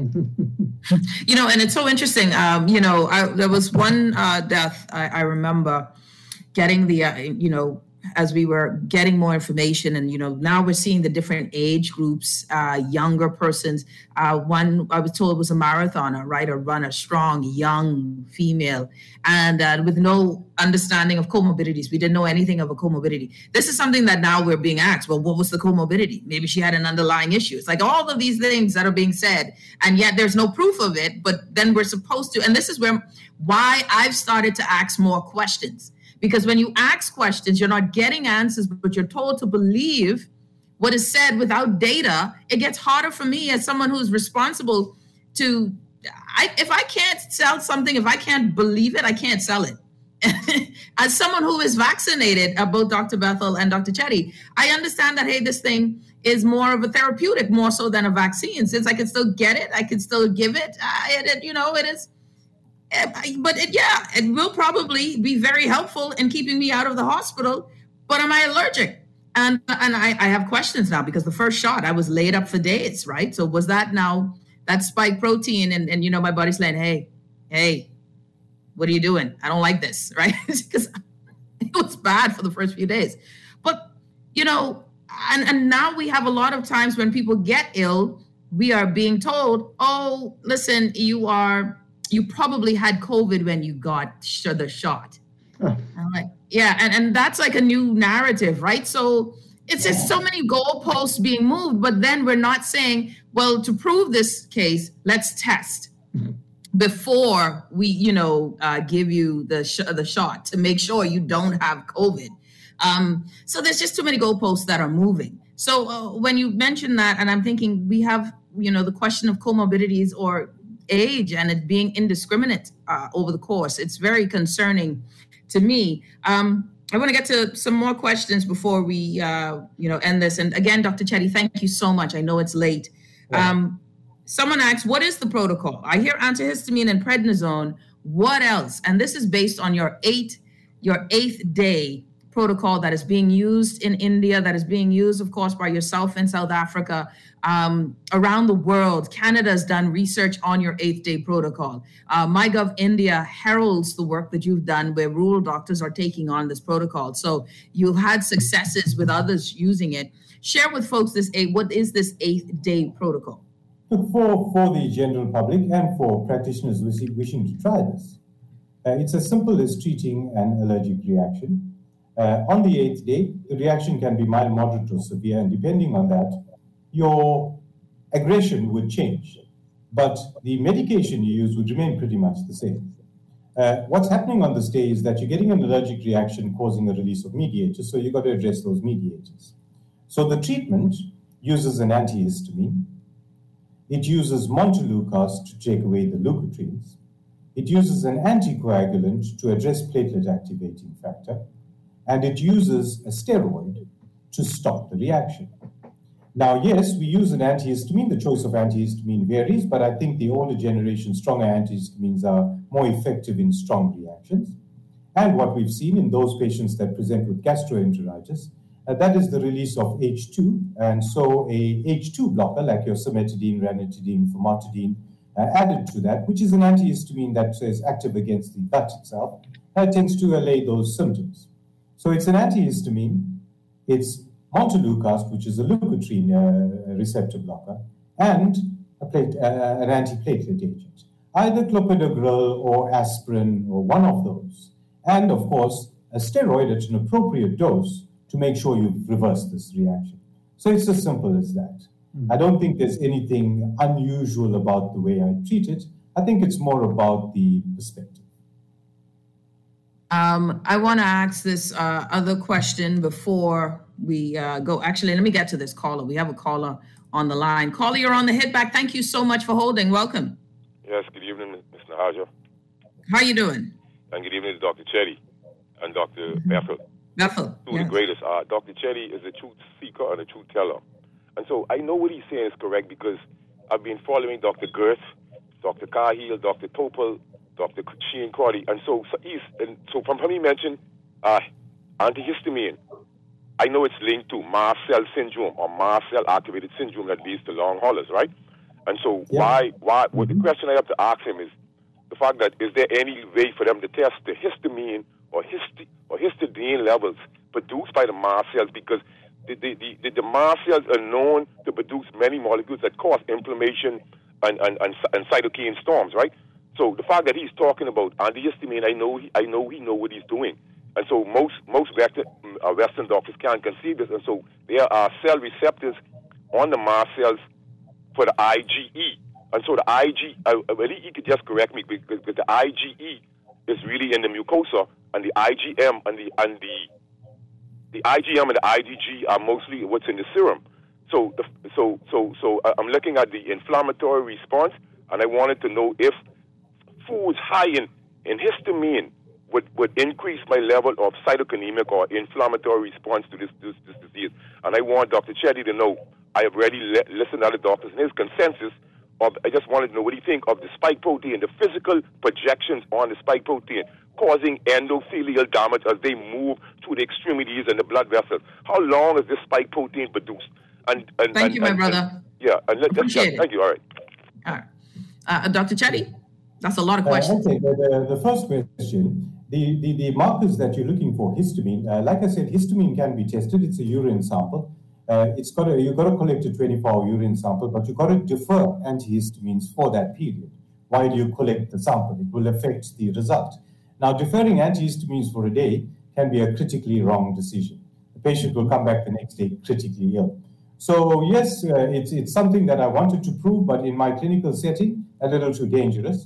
And it's so interesting. There was one death I remember getting the, as we were getting more information and, now we're seeing the different age groups, younger persons. One, I was told, was a marathoner, right? A runner, strong, young female, and with no understanding of comorbidities. We didn't know anything of a comorbidity. This is something that now we're being asked, well, what was the comorbidity? Maybe she had an underlying issue. It's like all of these things that are being said, and yet there's no proof of it, but then we're supposed to, and this is why I've started to ask more questions. Because when you ask questions, you're not getting answers, but you're told to believe what is said without data. It gets harder for me as someone who's responsible to, if I can't sell something, if I can't believe it, I can't sell it. As someone who is vaccinated, both Dr. Bethel and Dr. Chetty, I understand that, hey, this thing is more of a therapeutic, more so than a vaccine. Since I can still get it, I can still give it, it is. But it will probably be very helpful in keeping me out of the hospital. But am I allergic? And I have questions now because the first shot I was laid up for days, right? So was that now that spike protein and my body's saying, hey, what are you doing? I don't like this, right? Because it was bad for the first few days. But and now we have a lot of times when people get ill, we are being told, oh, listen, you are you probably had COVID when you got the shot. I'm like, yeah, and that's like a new narrative, right? So it's just so many goalposts being moved, but then we're not saying, well, to prove this case, let's test before we, give you the shot to make sure you don't have COVID. So there's just too many goalposts that are moving. So when you mention that, and I'm thinking we have, the question of comorbidities or age and it being indiscriminate over the course, it's very concerning to me. I want to get to some more questions before we, end this. And again, Dr. Chetty, thank you so much. I know it's late. Someone asked, what is the protocol? I hear antihistamine and prednisone. What else? And this is based on your eighth day protocol that is being used in India, that is being used, of course, by yourself in South Africa, around the world. Canada has done research on your 8th-day protocol. MyGov India heralds the work that you've done where rural doctors are taking on this protocol. So you've had successes with others using it. Share with folks what is this 8th-day protocol? Look, for the general public and for practitioners wishing to try this, it's as simple as treating an allergic reaction. On the 8th day, the reaction can be mild, moderate, or severe, and depending on that, your aggression would change. But the medication you use would remain pretty much the same. What's happening on this day is that you're getting an allergic reaction causing a release of mediators, so you've got to address those mediators. So the treatment uses an antihistamine. It uses montelukast to take away the leukotrienes. It uses an anticoagulant to address platelet activating factor. And it uses a steroid to stop the reaction. Now, yes, we use an antihistamine. The choice of antihistamine varies, but I think the older generation, stronger antihistamines are more effective in strong reactions. And what we've seen in those patients that present with gastroenteritis, that is the release of H2. And so a H2 blocker, like your cimetidine, ranitidine, famotidine, added to that, which is an antihistamine that is active against the gut itself, tends to allay those symptoms. So it's an antihistamine, it's montelukast, which is a leukotriene receptor blocker, and an antiplatelet agent, either clopidogrel or aspirin or one of those. And of course, a steroid at an appropriate dose to make sure you've reversed this reaction. So it's as simple as that. I don't think there's anything unusual about the way I treat it. I think it's more about the perspective. I want to ask this other question before we go. Actually, let me get to this caller. We have a caller on the line. Caller, you're on the hit back. Thank you so much for holding. Welcome. Yes, good evening, Ms. Nahaja. How you doing? And good evening to Dr. Chetty and Dr. Bethel. Bethel. Two of the greatest. Dr. Chetty is a truth seeker and a truth teller. And so I know what he's saying is correct because I've been following Dr. Girth, Dr. Cahill, Dr. Topol, Dr. Sheen Crotty. And so from he mentioned antihistamine, I know it's linked to mast cell syndrome or mast cell activated syndrome that leads to long haulers, right? And so why the question I have to ask him is the fact that is there any way for them to test the histamine or histidine levels produced by the mast cells, because the mast cells are known to produce many molecules that cause inflammation and cytokine storms, right? So the fact that he's talking about antihistamine, I know he know what he's doing, and so most Western doctors can't conceive this, and so there are cell receptors on the mast cells for the IgE, and so the he could just correct me because the IgE is really in the mucosa, and the IgM and the IgM and the IgG are mostly what's in the serum. So I'm looking at the inflammatory response, and I wanted to know if foods high in histamine would increase my level of cytokinemic or inflammatory response to this disease. And I want Dr. Chetty to know I have already listened to other doctors, and his consensus I just wanted to know what do you think of the spike protein, the physical projections on the spike protein causing endothelial damage as they move to the extremities and the blood vessels. How long is this spike protein produced? Thank you, my brother. Appreciate it. Thank you. All right. Dr. Chetty, that's a lot of questions. Okay, the first question, the markers that you're looking for, histamine, like I said, histamine can be tested. It's a urine sample. You've got to collect a 24-hour urine sample, but you've got to defer antihistamines for that period. while you collect the sample. It will affect the result. Now, deferring antihistamines for a day can be a critically wrong decision. The patient will come back the next day critically ill. So yes, it's something that I wanted to prove, but in my clinical setting, a little too dangerous.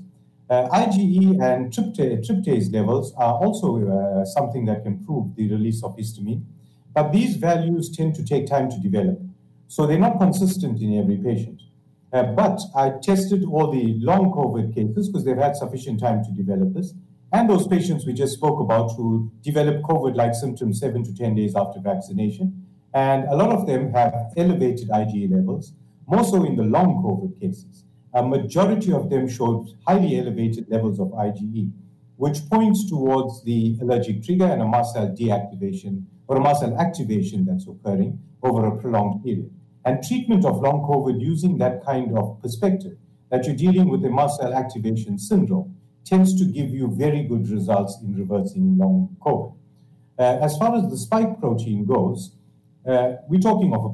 IgE and tryptase levels are also something that can prove the release of histamine, but these values tend to take time to develop. So they're not consistent in every patient. But I tested all the long COVID cases because they've had sufficient time to develop this, and those patients we just spoke about who develop COVID-like symptoms 7 to 10 days after vaccination. And a lot of them have elevated IgE levels, more so in the long COVID cases. A majority of them showed highly elevated levels of IgE, which points towards the allergic trigger and a mast cell deactivation or a mast cell activation that's occurring over a prolonged period. And treatment of long COVID using that kind of perspective, that you're dealing with a mast cell activation syndrome, tends to give you very good results in reversing long COVID. As far as the spike protein goes, we're talking of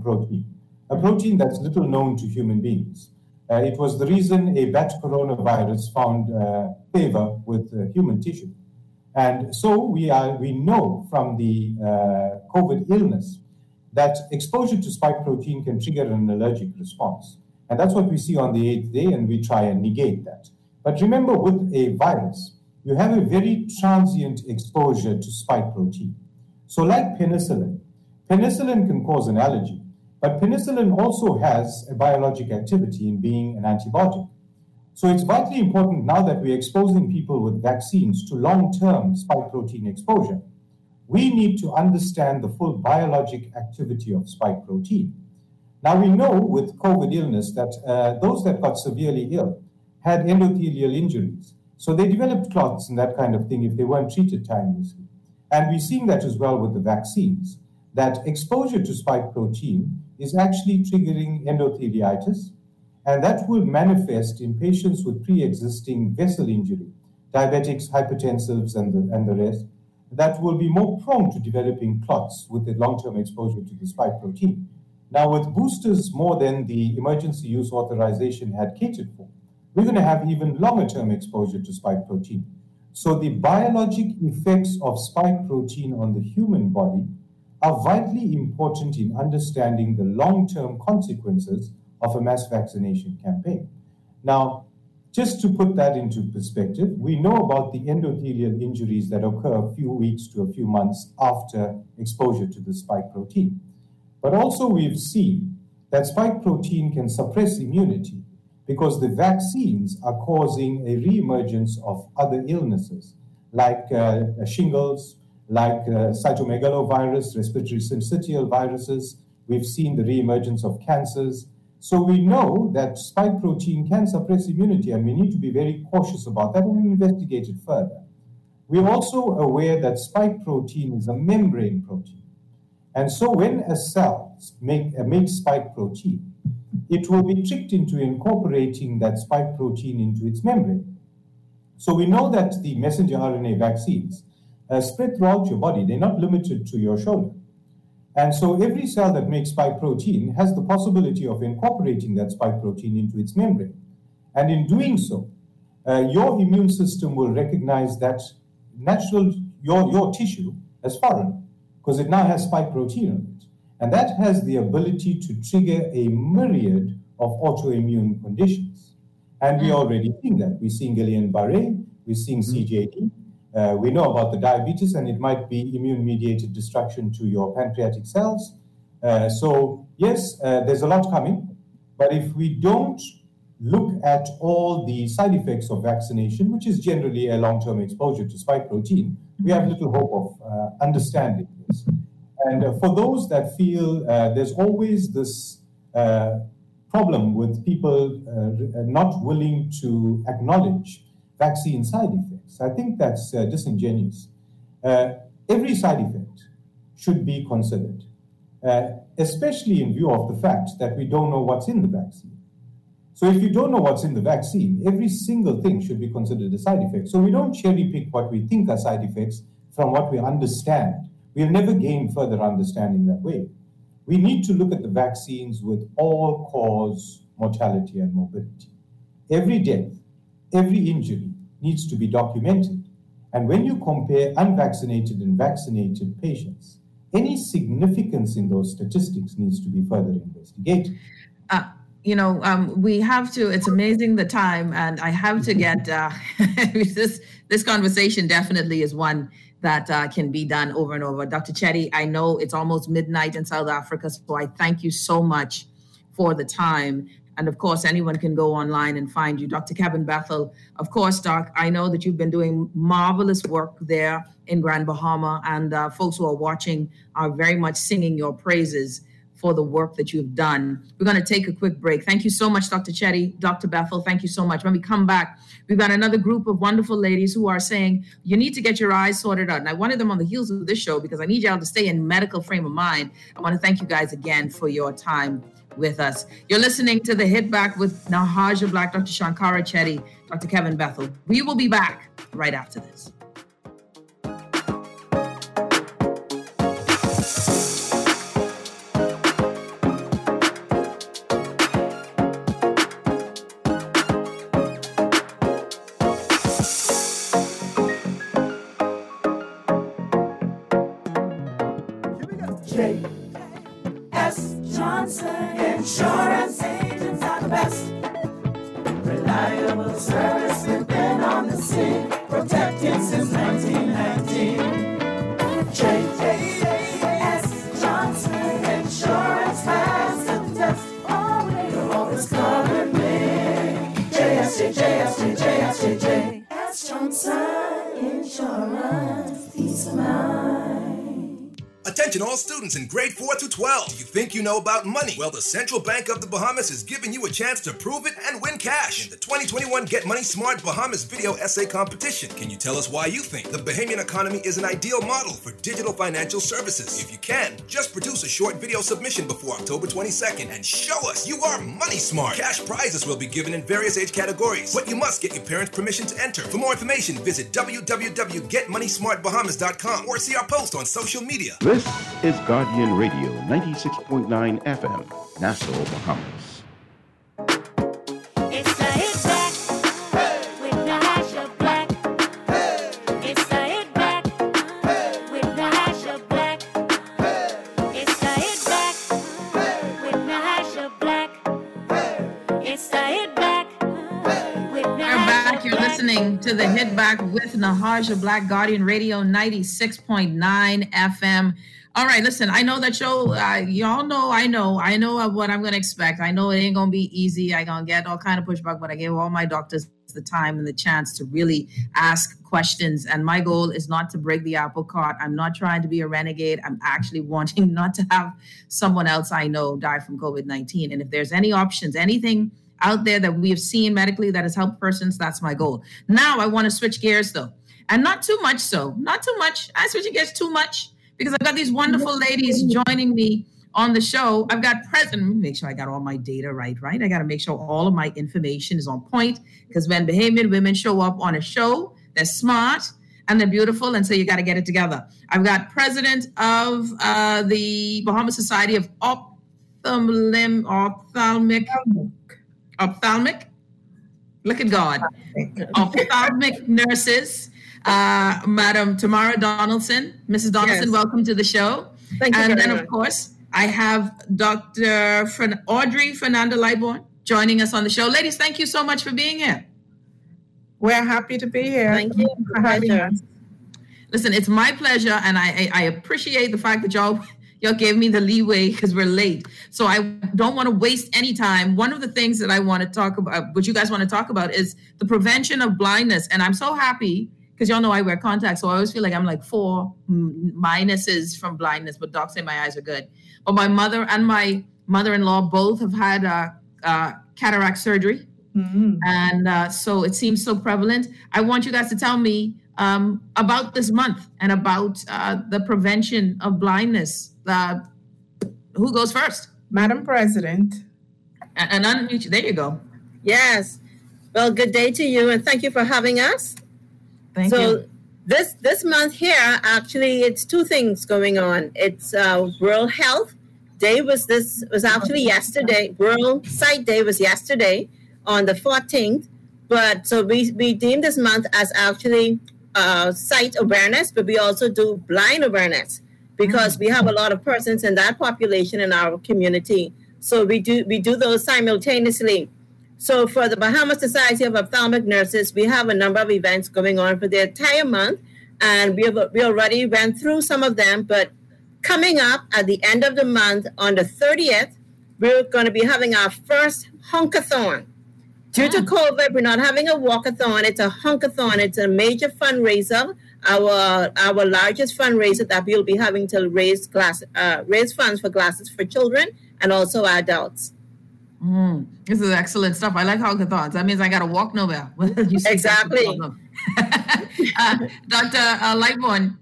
a protein that's little known to human beings. It was the reason a bat coronavirus found favor with human tissue. And so we know from the COVID illness that exposure to spike protein can trigger an allergic response. And that's what we see on the 8th day, and we try and negate that. But remember, with a virus, you have a very transient exposure to spike protein. So like penicillin can cause an allergy, but penicillin also has a biologic activity in being an antibiotic. So it's vitally important now that we're exposing people with vaccines to long-term spike protein exposure. We need to understand the full biologic activity of spike protein. Now we know with COVID illness that those that got severely ill had endothelial injuries. So they developed clots and that kind of thing if they weren't treated timelessly. And we're seeing that as well with the vaccines, that exposure to spike protein is actually triggering endotheliitis, and that will manifest in patients with pre-existing vessel injury, diabetics, hypertensives, and the rest, that will be more prone to developing clots with the long-term exposure to the spike protein. Now, with boosters more than the emergency use authorization had catered for, we're going to have even longer-term exposure to spike protein. So the biologic effects of spike protein on the human body are vitally important in understanding the long-term consequences of a mass vaccination campaign. Now, just to put that into perspective, we know about the endothelial injuries that occur a few weeks to a few months after exposure to the spike protein. But also we've seen that spike protein can suppress immunity because the vaccines are causing a reemergence of other illnesses like shingles, like cytomegalovirus, respiratory syncytial viruses. We've seen the reemergence of cancers. So we know that spike protein can suppress immunity, and we need to be very cautious about that and investigate it further. We're also aware that spike protein is a membrane protein. And so when a cell makes spike protein, it will be tricked into incorporating that spike protein into its membrane. So we know that the messenger RNA vaccines spread throughout your body. They're not limited to your shoulder. And so every cell that makes spike protein has the possibility of incorporating that spike protein into its membrane. And in doing so, your immune system will recognize that your tissue as foreign, because it now has spike protein on it. And that has the ability to trigger a myriad of autoimmune conditions. And we're already seeing that. We're seeing Guillain-Barré, we're seeing CJD, we know about the diabetes, and it might be immune-mediated destruction to your pancreatic cells. So yes, there's a lot coming, but if we don't look at all the side effects of vaccination, which is generally a long-term exposure to spike protein, we have little hope of understanding this. And for those that feel there's always this problem with people not willing to acknowledge vaccine side effects, I think that's disingenuous. Every side effect should be considered, especially in view of the fact that we don't know what's in the vaccine. So if you don't know what's in the vaccine, every single thing should be considered a side effect. So we don't cherry pick what we think are side effects from what we understand. We'll never gain further understanding that way. We need to look at the vaccines with all-cause mortality and morbidity. Every death every injury needs to be documented. And when you compare unvaccinated and vaccinated patients, any significance in those statistics needs to be further investigated. We have to, it's amazing the time, and I have to get, this conversation definitely is one that can be done over and over. Dr. Chetty, I know it's almost midnight in South Africa, so I thank you so much for the time. And of course, anyone can go online and find you. Dr. Kevin Bethel, of course, Doc, I know that you've been doing marvelous work there in Grand Bahama, and folks who are watching are very much singing your praises for the work that you've done. We're going to take a quick break. Thank you so much, Dr. Chetty, Dr. Bethel, thank you so much. When we come back, we've got another group of wonderful ladies who are saying, you need to get your eyes sorted out. And I wanted them on the heels of this show because I need y'all to stay in medical frame of mind. I want to thank you guys again for your time with us. You're listening to The Hit Back with Nahaja Black, Dr. Shankara Chetty, Dr. Kevin Bethel. We will be back right after this. Insurance agents are the best. Reliable service, we've been on the scene, protecting since 1919. J.S. Johnson Insurance has the test. You'll always cover me. J.S. Johnson Insurance, peace of mind. Attention all students in grade 4 through 12. You think you know about money? Well, the Central Bank of the Bahamas is giving you a chance to prove it and win cash in the 2021 Get Money Smart Bahamas Video Essay Competition. Can you tell us why you think the Bahamian economy is an ideal model for digital financial services? If you can, just produce a short video submission before October 22nd and show us you are money smart. Cash prizes will be given in various age categories, but you must get your parents' permission to enter. For more information, visit www.getmoneysmartbahamas.com or see our post on social media. This is Guardian Radio 96.9 FM, Nassau, Bahamas. It's the Hit Back with Nahaja Black. It's the Hit Back with Nahaja Black. It's the Hit Back with Nahaja Black. It's the Hit Back with Nahaja Black. You're listening to The Hit Back with Nahaja Black, Guardian Radio 96.9 FM. All right, listen, I know that show, y'all know, I know what I'm going to expect. I know it ain't going to be easy. I'm going to get all kind of pushback, but I gave all my doctors the time and the chance to really ask questions. And my goal is not to break the apple cart. I'm not trying to be a renegade. I'm actually wanting not to have someone else I know die from COVID-19. And if there's any options, anything out there that we have seen medically that has helped persons, that's my goal. Now I want to switch gears though. And not too much so. Not too much. I'm switching gears too much because I've got these wonderful ladies joining me on the show. I've got make sure I got all my data right? I got to make sure all of my information is on point because when Bahamian women show up on a show, they're smart and they're beautiful. And so you got to get it together. I've got president of the Bahama Society of Ophthalmic. Look at God. Ophthalmic nurses. Madam Tamara Donaldson. Mrs. Donaldson, yes. Welcome to the show. Thank you. And then, of course, I have Dr. Audrey Fernanda Lightbourne joining us on the show. Ladies, thank you so much for being here. We're happy to be here. Thank you for having us. Listen, it's my pleasure, and I appreciate the fact that y'all gave me the leeway because we're late. So I don't want to waste any time. One of the things that I want to talk about, what you guys want to talk about, is the prevention of blindness. And I'm so happy because y'all know I wear contacts, so I always feel like I'm like 4 minuses from blindness, but docs say my eyes are good. But my mother and my mother-in-law both have had cataract surgery. Mm-hmm. And so it seems so prevalent. I want you guys to tell me about this month and about the prevention of blindness. Who goes first? Madam President. And unmute you. There you go. Yes. Well, good day to you, and thank you for having us. Thank you. This month here, actually, it's 2 things going on. It's World Health Day was actually yesterday. World Sight Day was yesterday on the 14th. But so we deem this month as actually sight awareness, but we also do blind awareness because we have a lot of persons in that population in our community. So we do those simultaneously. So for the Bahamas Society of Ophthalmic Nurses, we have a number of events going on for the entire month, and we already went through some of them. But coming up at the end of the month on the 30th, we're going to be having our first hunkathon. Due to COVID, we're not having a walkathon. It's a hunkathon. It's a major fundraiser. Our largest fundraiser that we'll be having to raise funds for glasses for children and also adults. This is excellent stuff. I like hackathons. That means I got to walk nowhere. Exactly. Dr. Lightbourne,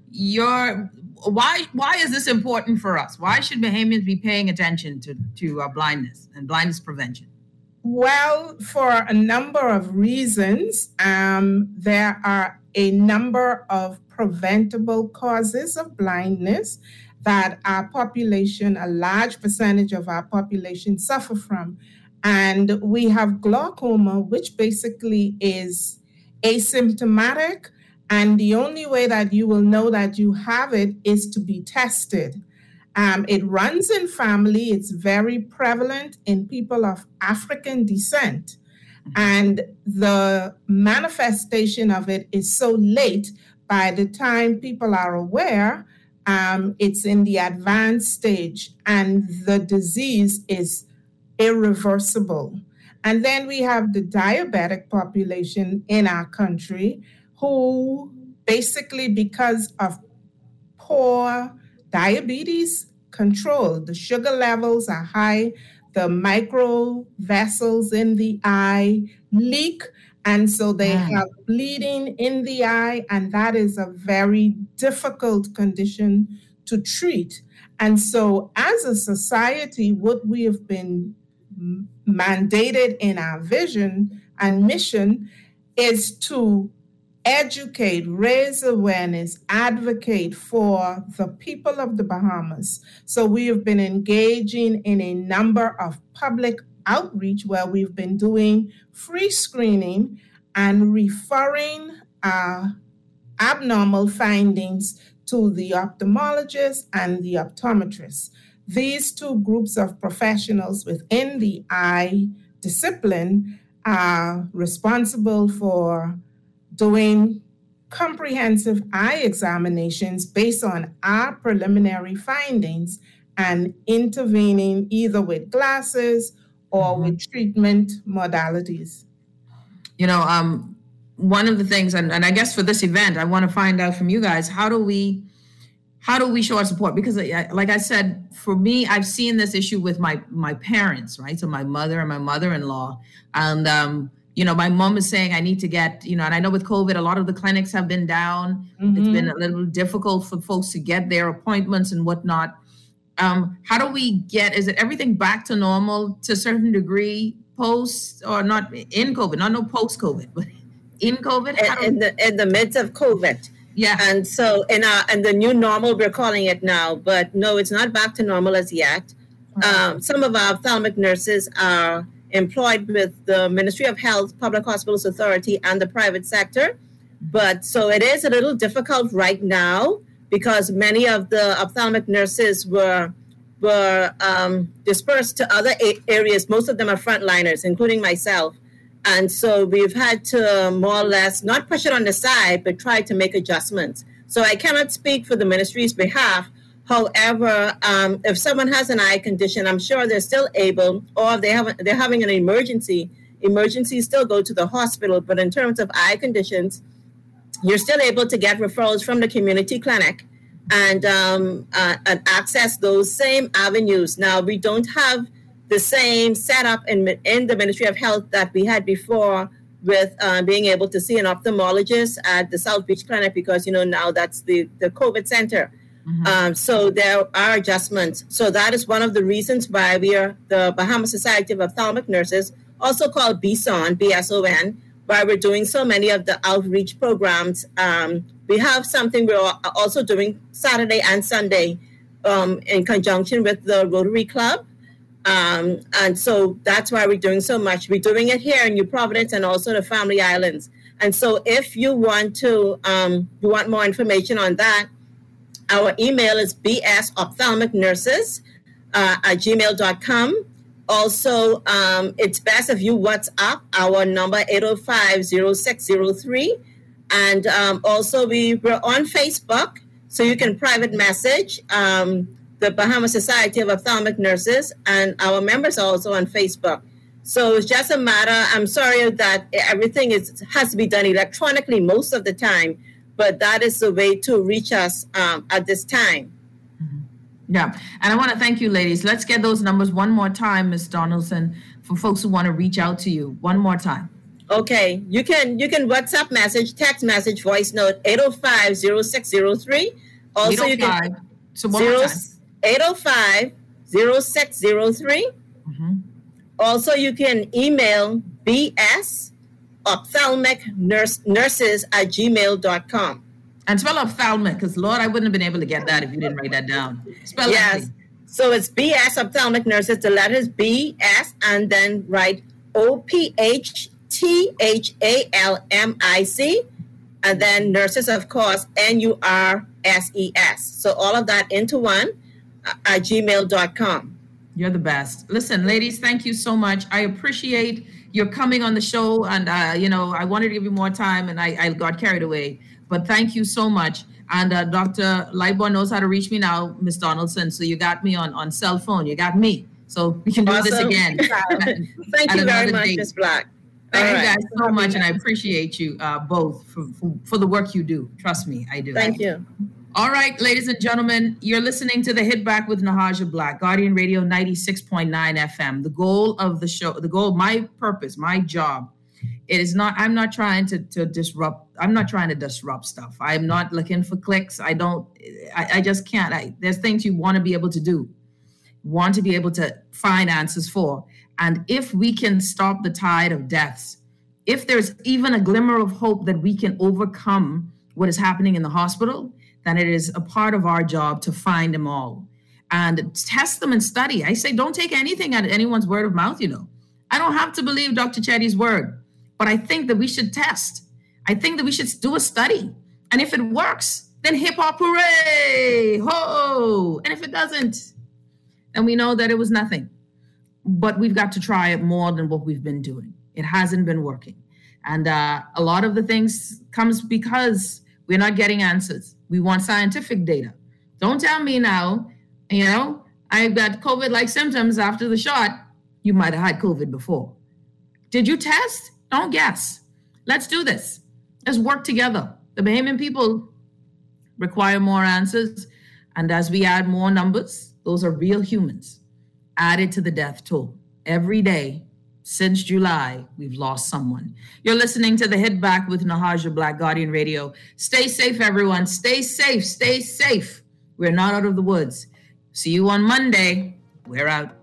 why is this important for us? Why should Bahamians be paying attention to blindness and blindness prevention? Well, for a number of reasons. There are a number of preventable causes of blindness that our population, a large percentage of our population, suffer from. And we have glaucoma, which basically is asymptomatic. And the only way that you will know that you have it is to be tested. It runs in family. It's very prevalent in people of African descent. And the manifestation of it is so late, by the time people are aware, it's in the advanced stage and the disease is irreversible. And then we have the diabetic population in our country who basically, because of poor diabetes control, the sugar levels are high, the micro vessels in the eye leak, and so they have bleeding in the eye, and that is a very difficult condition to treat. And so as a society, what we have been mandated in our vision and mission is to educate, raise awareness, advocate for the people of the Bahamas. So we have been engaging in a number of public outreach where we've been doing free screening and referring abnormal findings to the ophthalmologist and the optometrist. These two groups of professionals within the eye discipline are responsible for doing comprehensive eye examinations based on our preliminary findings and intervening either with glasses or with treatment modalities. You know, one of the things, and I guess for this event, I want to find out from you guys, how do we show our support? Because like I said, for me, I've seen this issue with my parents, right? So my mother and my mother-in-law. And, you know, my mom is saying I need to get, you know, and I know with COVID, a lot of the clinics have been down. It's been a little difficult for folks to get their appointments and whatnot. How do we get, is it everything back to normal to a certain degree post, or not in COVID, not no post-COVID, but in COVID? In the midst of COVID. Yeah. And so in the new normal, we're calling it now, but no, it's not back to normal as yet. Some of our ophthalmic nurses are employed with the Ministry of Health, Public Hospitals Authority, and the private sector. But so it is a little difficult right now because many of the ophthalmic nurses were dispersed to other areas. Most of them are frontliners, including myself. And so we've had to more or less not push it on the side, but try to make adjustments. So I cannot speak for the ministry's behalf. However, if someone has an eye condition, I'm sure they're still able, or if they're having an emergencies still go to the hospital. But in terms of eye conditions, you're still able to get referrals from the community clinic and access those same avenues. Now, we don't have the same setup in the Ministry of Health that we had before with being able to see an ophthalmologist at the South Beach Clinic because, you know, now that's the COVID center. So there are adjustments. So that is one of the reasons why we are the Bahamas Society of Ophthalmic Nurses, also called BSON, BSON, why we're doing so many of the outreach programs. We have something we're also doing Saturday and Sunday in conjunction with the Rotary Club. And so that's why we're doing so much. We're doing it here in New Providence and also the Family Islands. And so if you want to, you want more information on that, our email is bsophthalmicnurses@gmail.com. Also, it's best if you WhatsApp our number 805-0603. And also we're on Facebook, so you can private message the Bahamas Society of Ophthalmic Nurses, and our members are also on Facebook. So it's just a matter, I'm sorry that everything has to be done electronically most of the time, but that is the way to reach us at this time. Yeah, and I want to thank you, ladies. Let's get those numbers one more time, Ms. Donaldson, for folks who want to reach out to you. One more time. Okay, you can WhatsApp message, text message, voice note, 805-0603. Also, you can... So one more time. 805-0603. Also, you can email bsophthalmicnurses@gmail.com. And spell ophthalmic, because Lord, I wouldn't have been able to get that if you didn't write that down. Spell yes. it. So it's BS Ophthalmic Nurses. The letters BS and then write OPHTHALMIC, and then nurses, of course, NURSES. So all of that into one at gmail.com. You're the best. Listen, ladies, thank you so much. I appreciate your coming on the show. And, I wanted to give you more time and I got carried away. But thank you so much. And Dr. Lightbourne knows how to reach me now, Ms. Donaldson. So you got me on cell phone. You got me. So we can do this again. Thank you very much, Ms. Black. Thank you guys so much. And I appreciate you both for the work you do. Trust me, I do. Thank you. All right, ladies and gentlemen, you're listening to The Hit Back with Nahaja Black, Guardian Radio 96.9 FM. The goal of the show, my purpose, my job, I'm not trying to disrupt stuff. I'm not looking for clicks. I just can't. There's things you want to be able to do, want to be able to find answers for. And if we can stop the tide of deaths, if there's even a glimmer of hope that we can overcome what is happening in the hospital, then it is a part of our job to find them all and test them and study. I say, don't take anything out of anyone's word of mouth, I don't have to believe Dr. Chetty's word, but I think that we should test. I think that we should do a study. And if it works, then hip hop hooray, ho. And if it doesn't, then we know that it was nothing. But we've got to try it more than what we've been doing. It hasn't been working. And a lot of the things comes because we're not getting answers. We want scientific data. Don't tell me now, I've got COVID-like symptoms after the shot. You might have had COVID before. Did you test? Don't guess. Let's do this. Let's work together. The Bahamian people require more answers. And as we add more numbers, those are real humans added to the death toll. Every day since July, we've lost someone. You're listening to The Hit Back with Nahaja Black, Guardian Radio. Stay safe, everyone. Stay safe. Stay safe. We're not out of the woods. See you on Monday. We're out.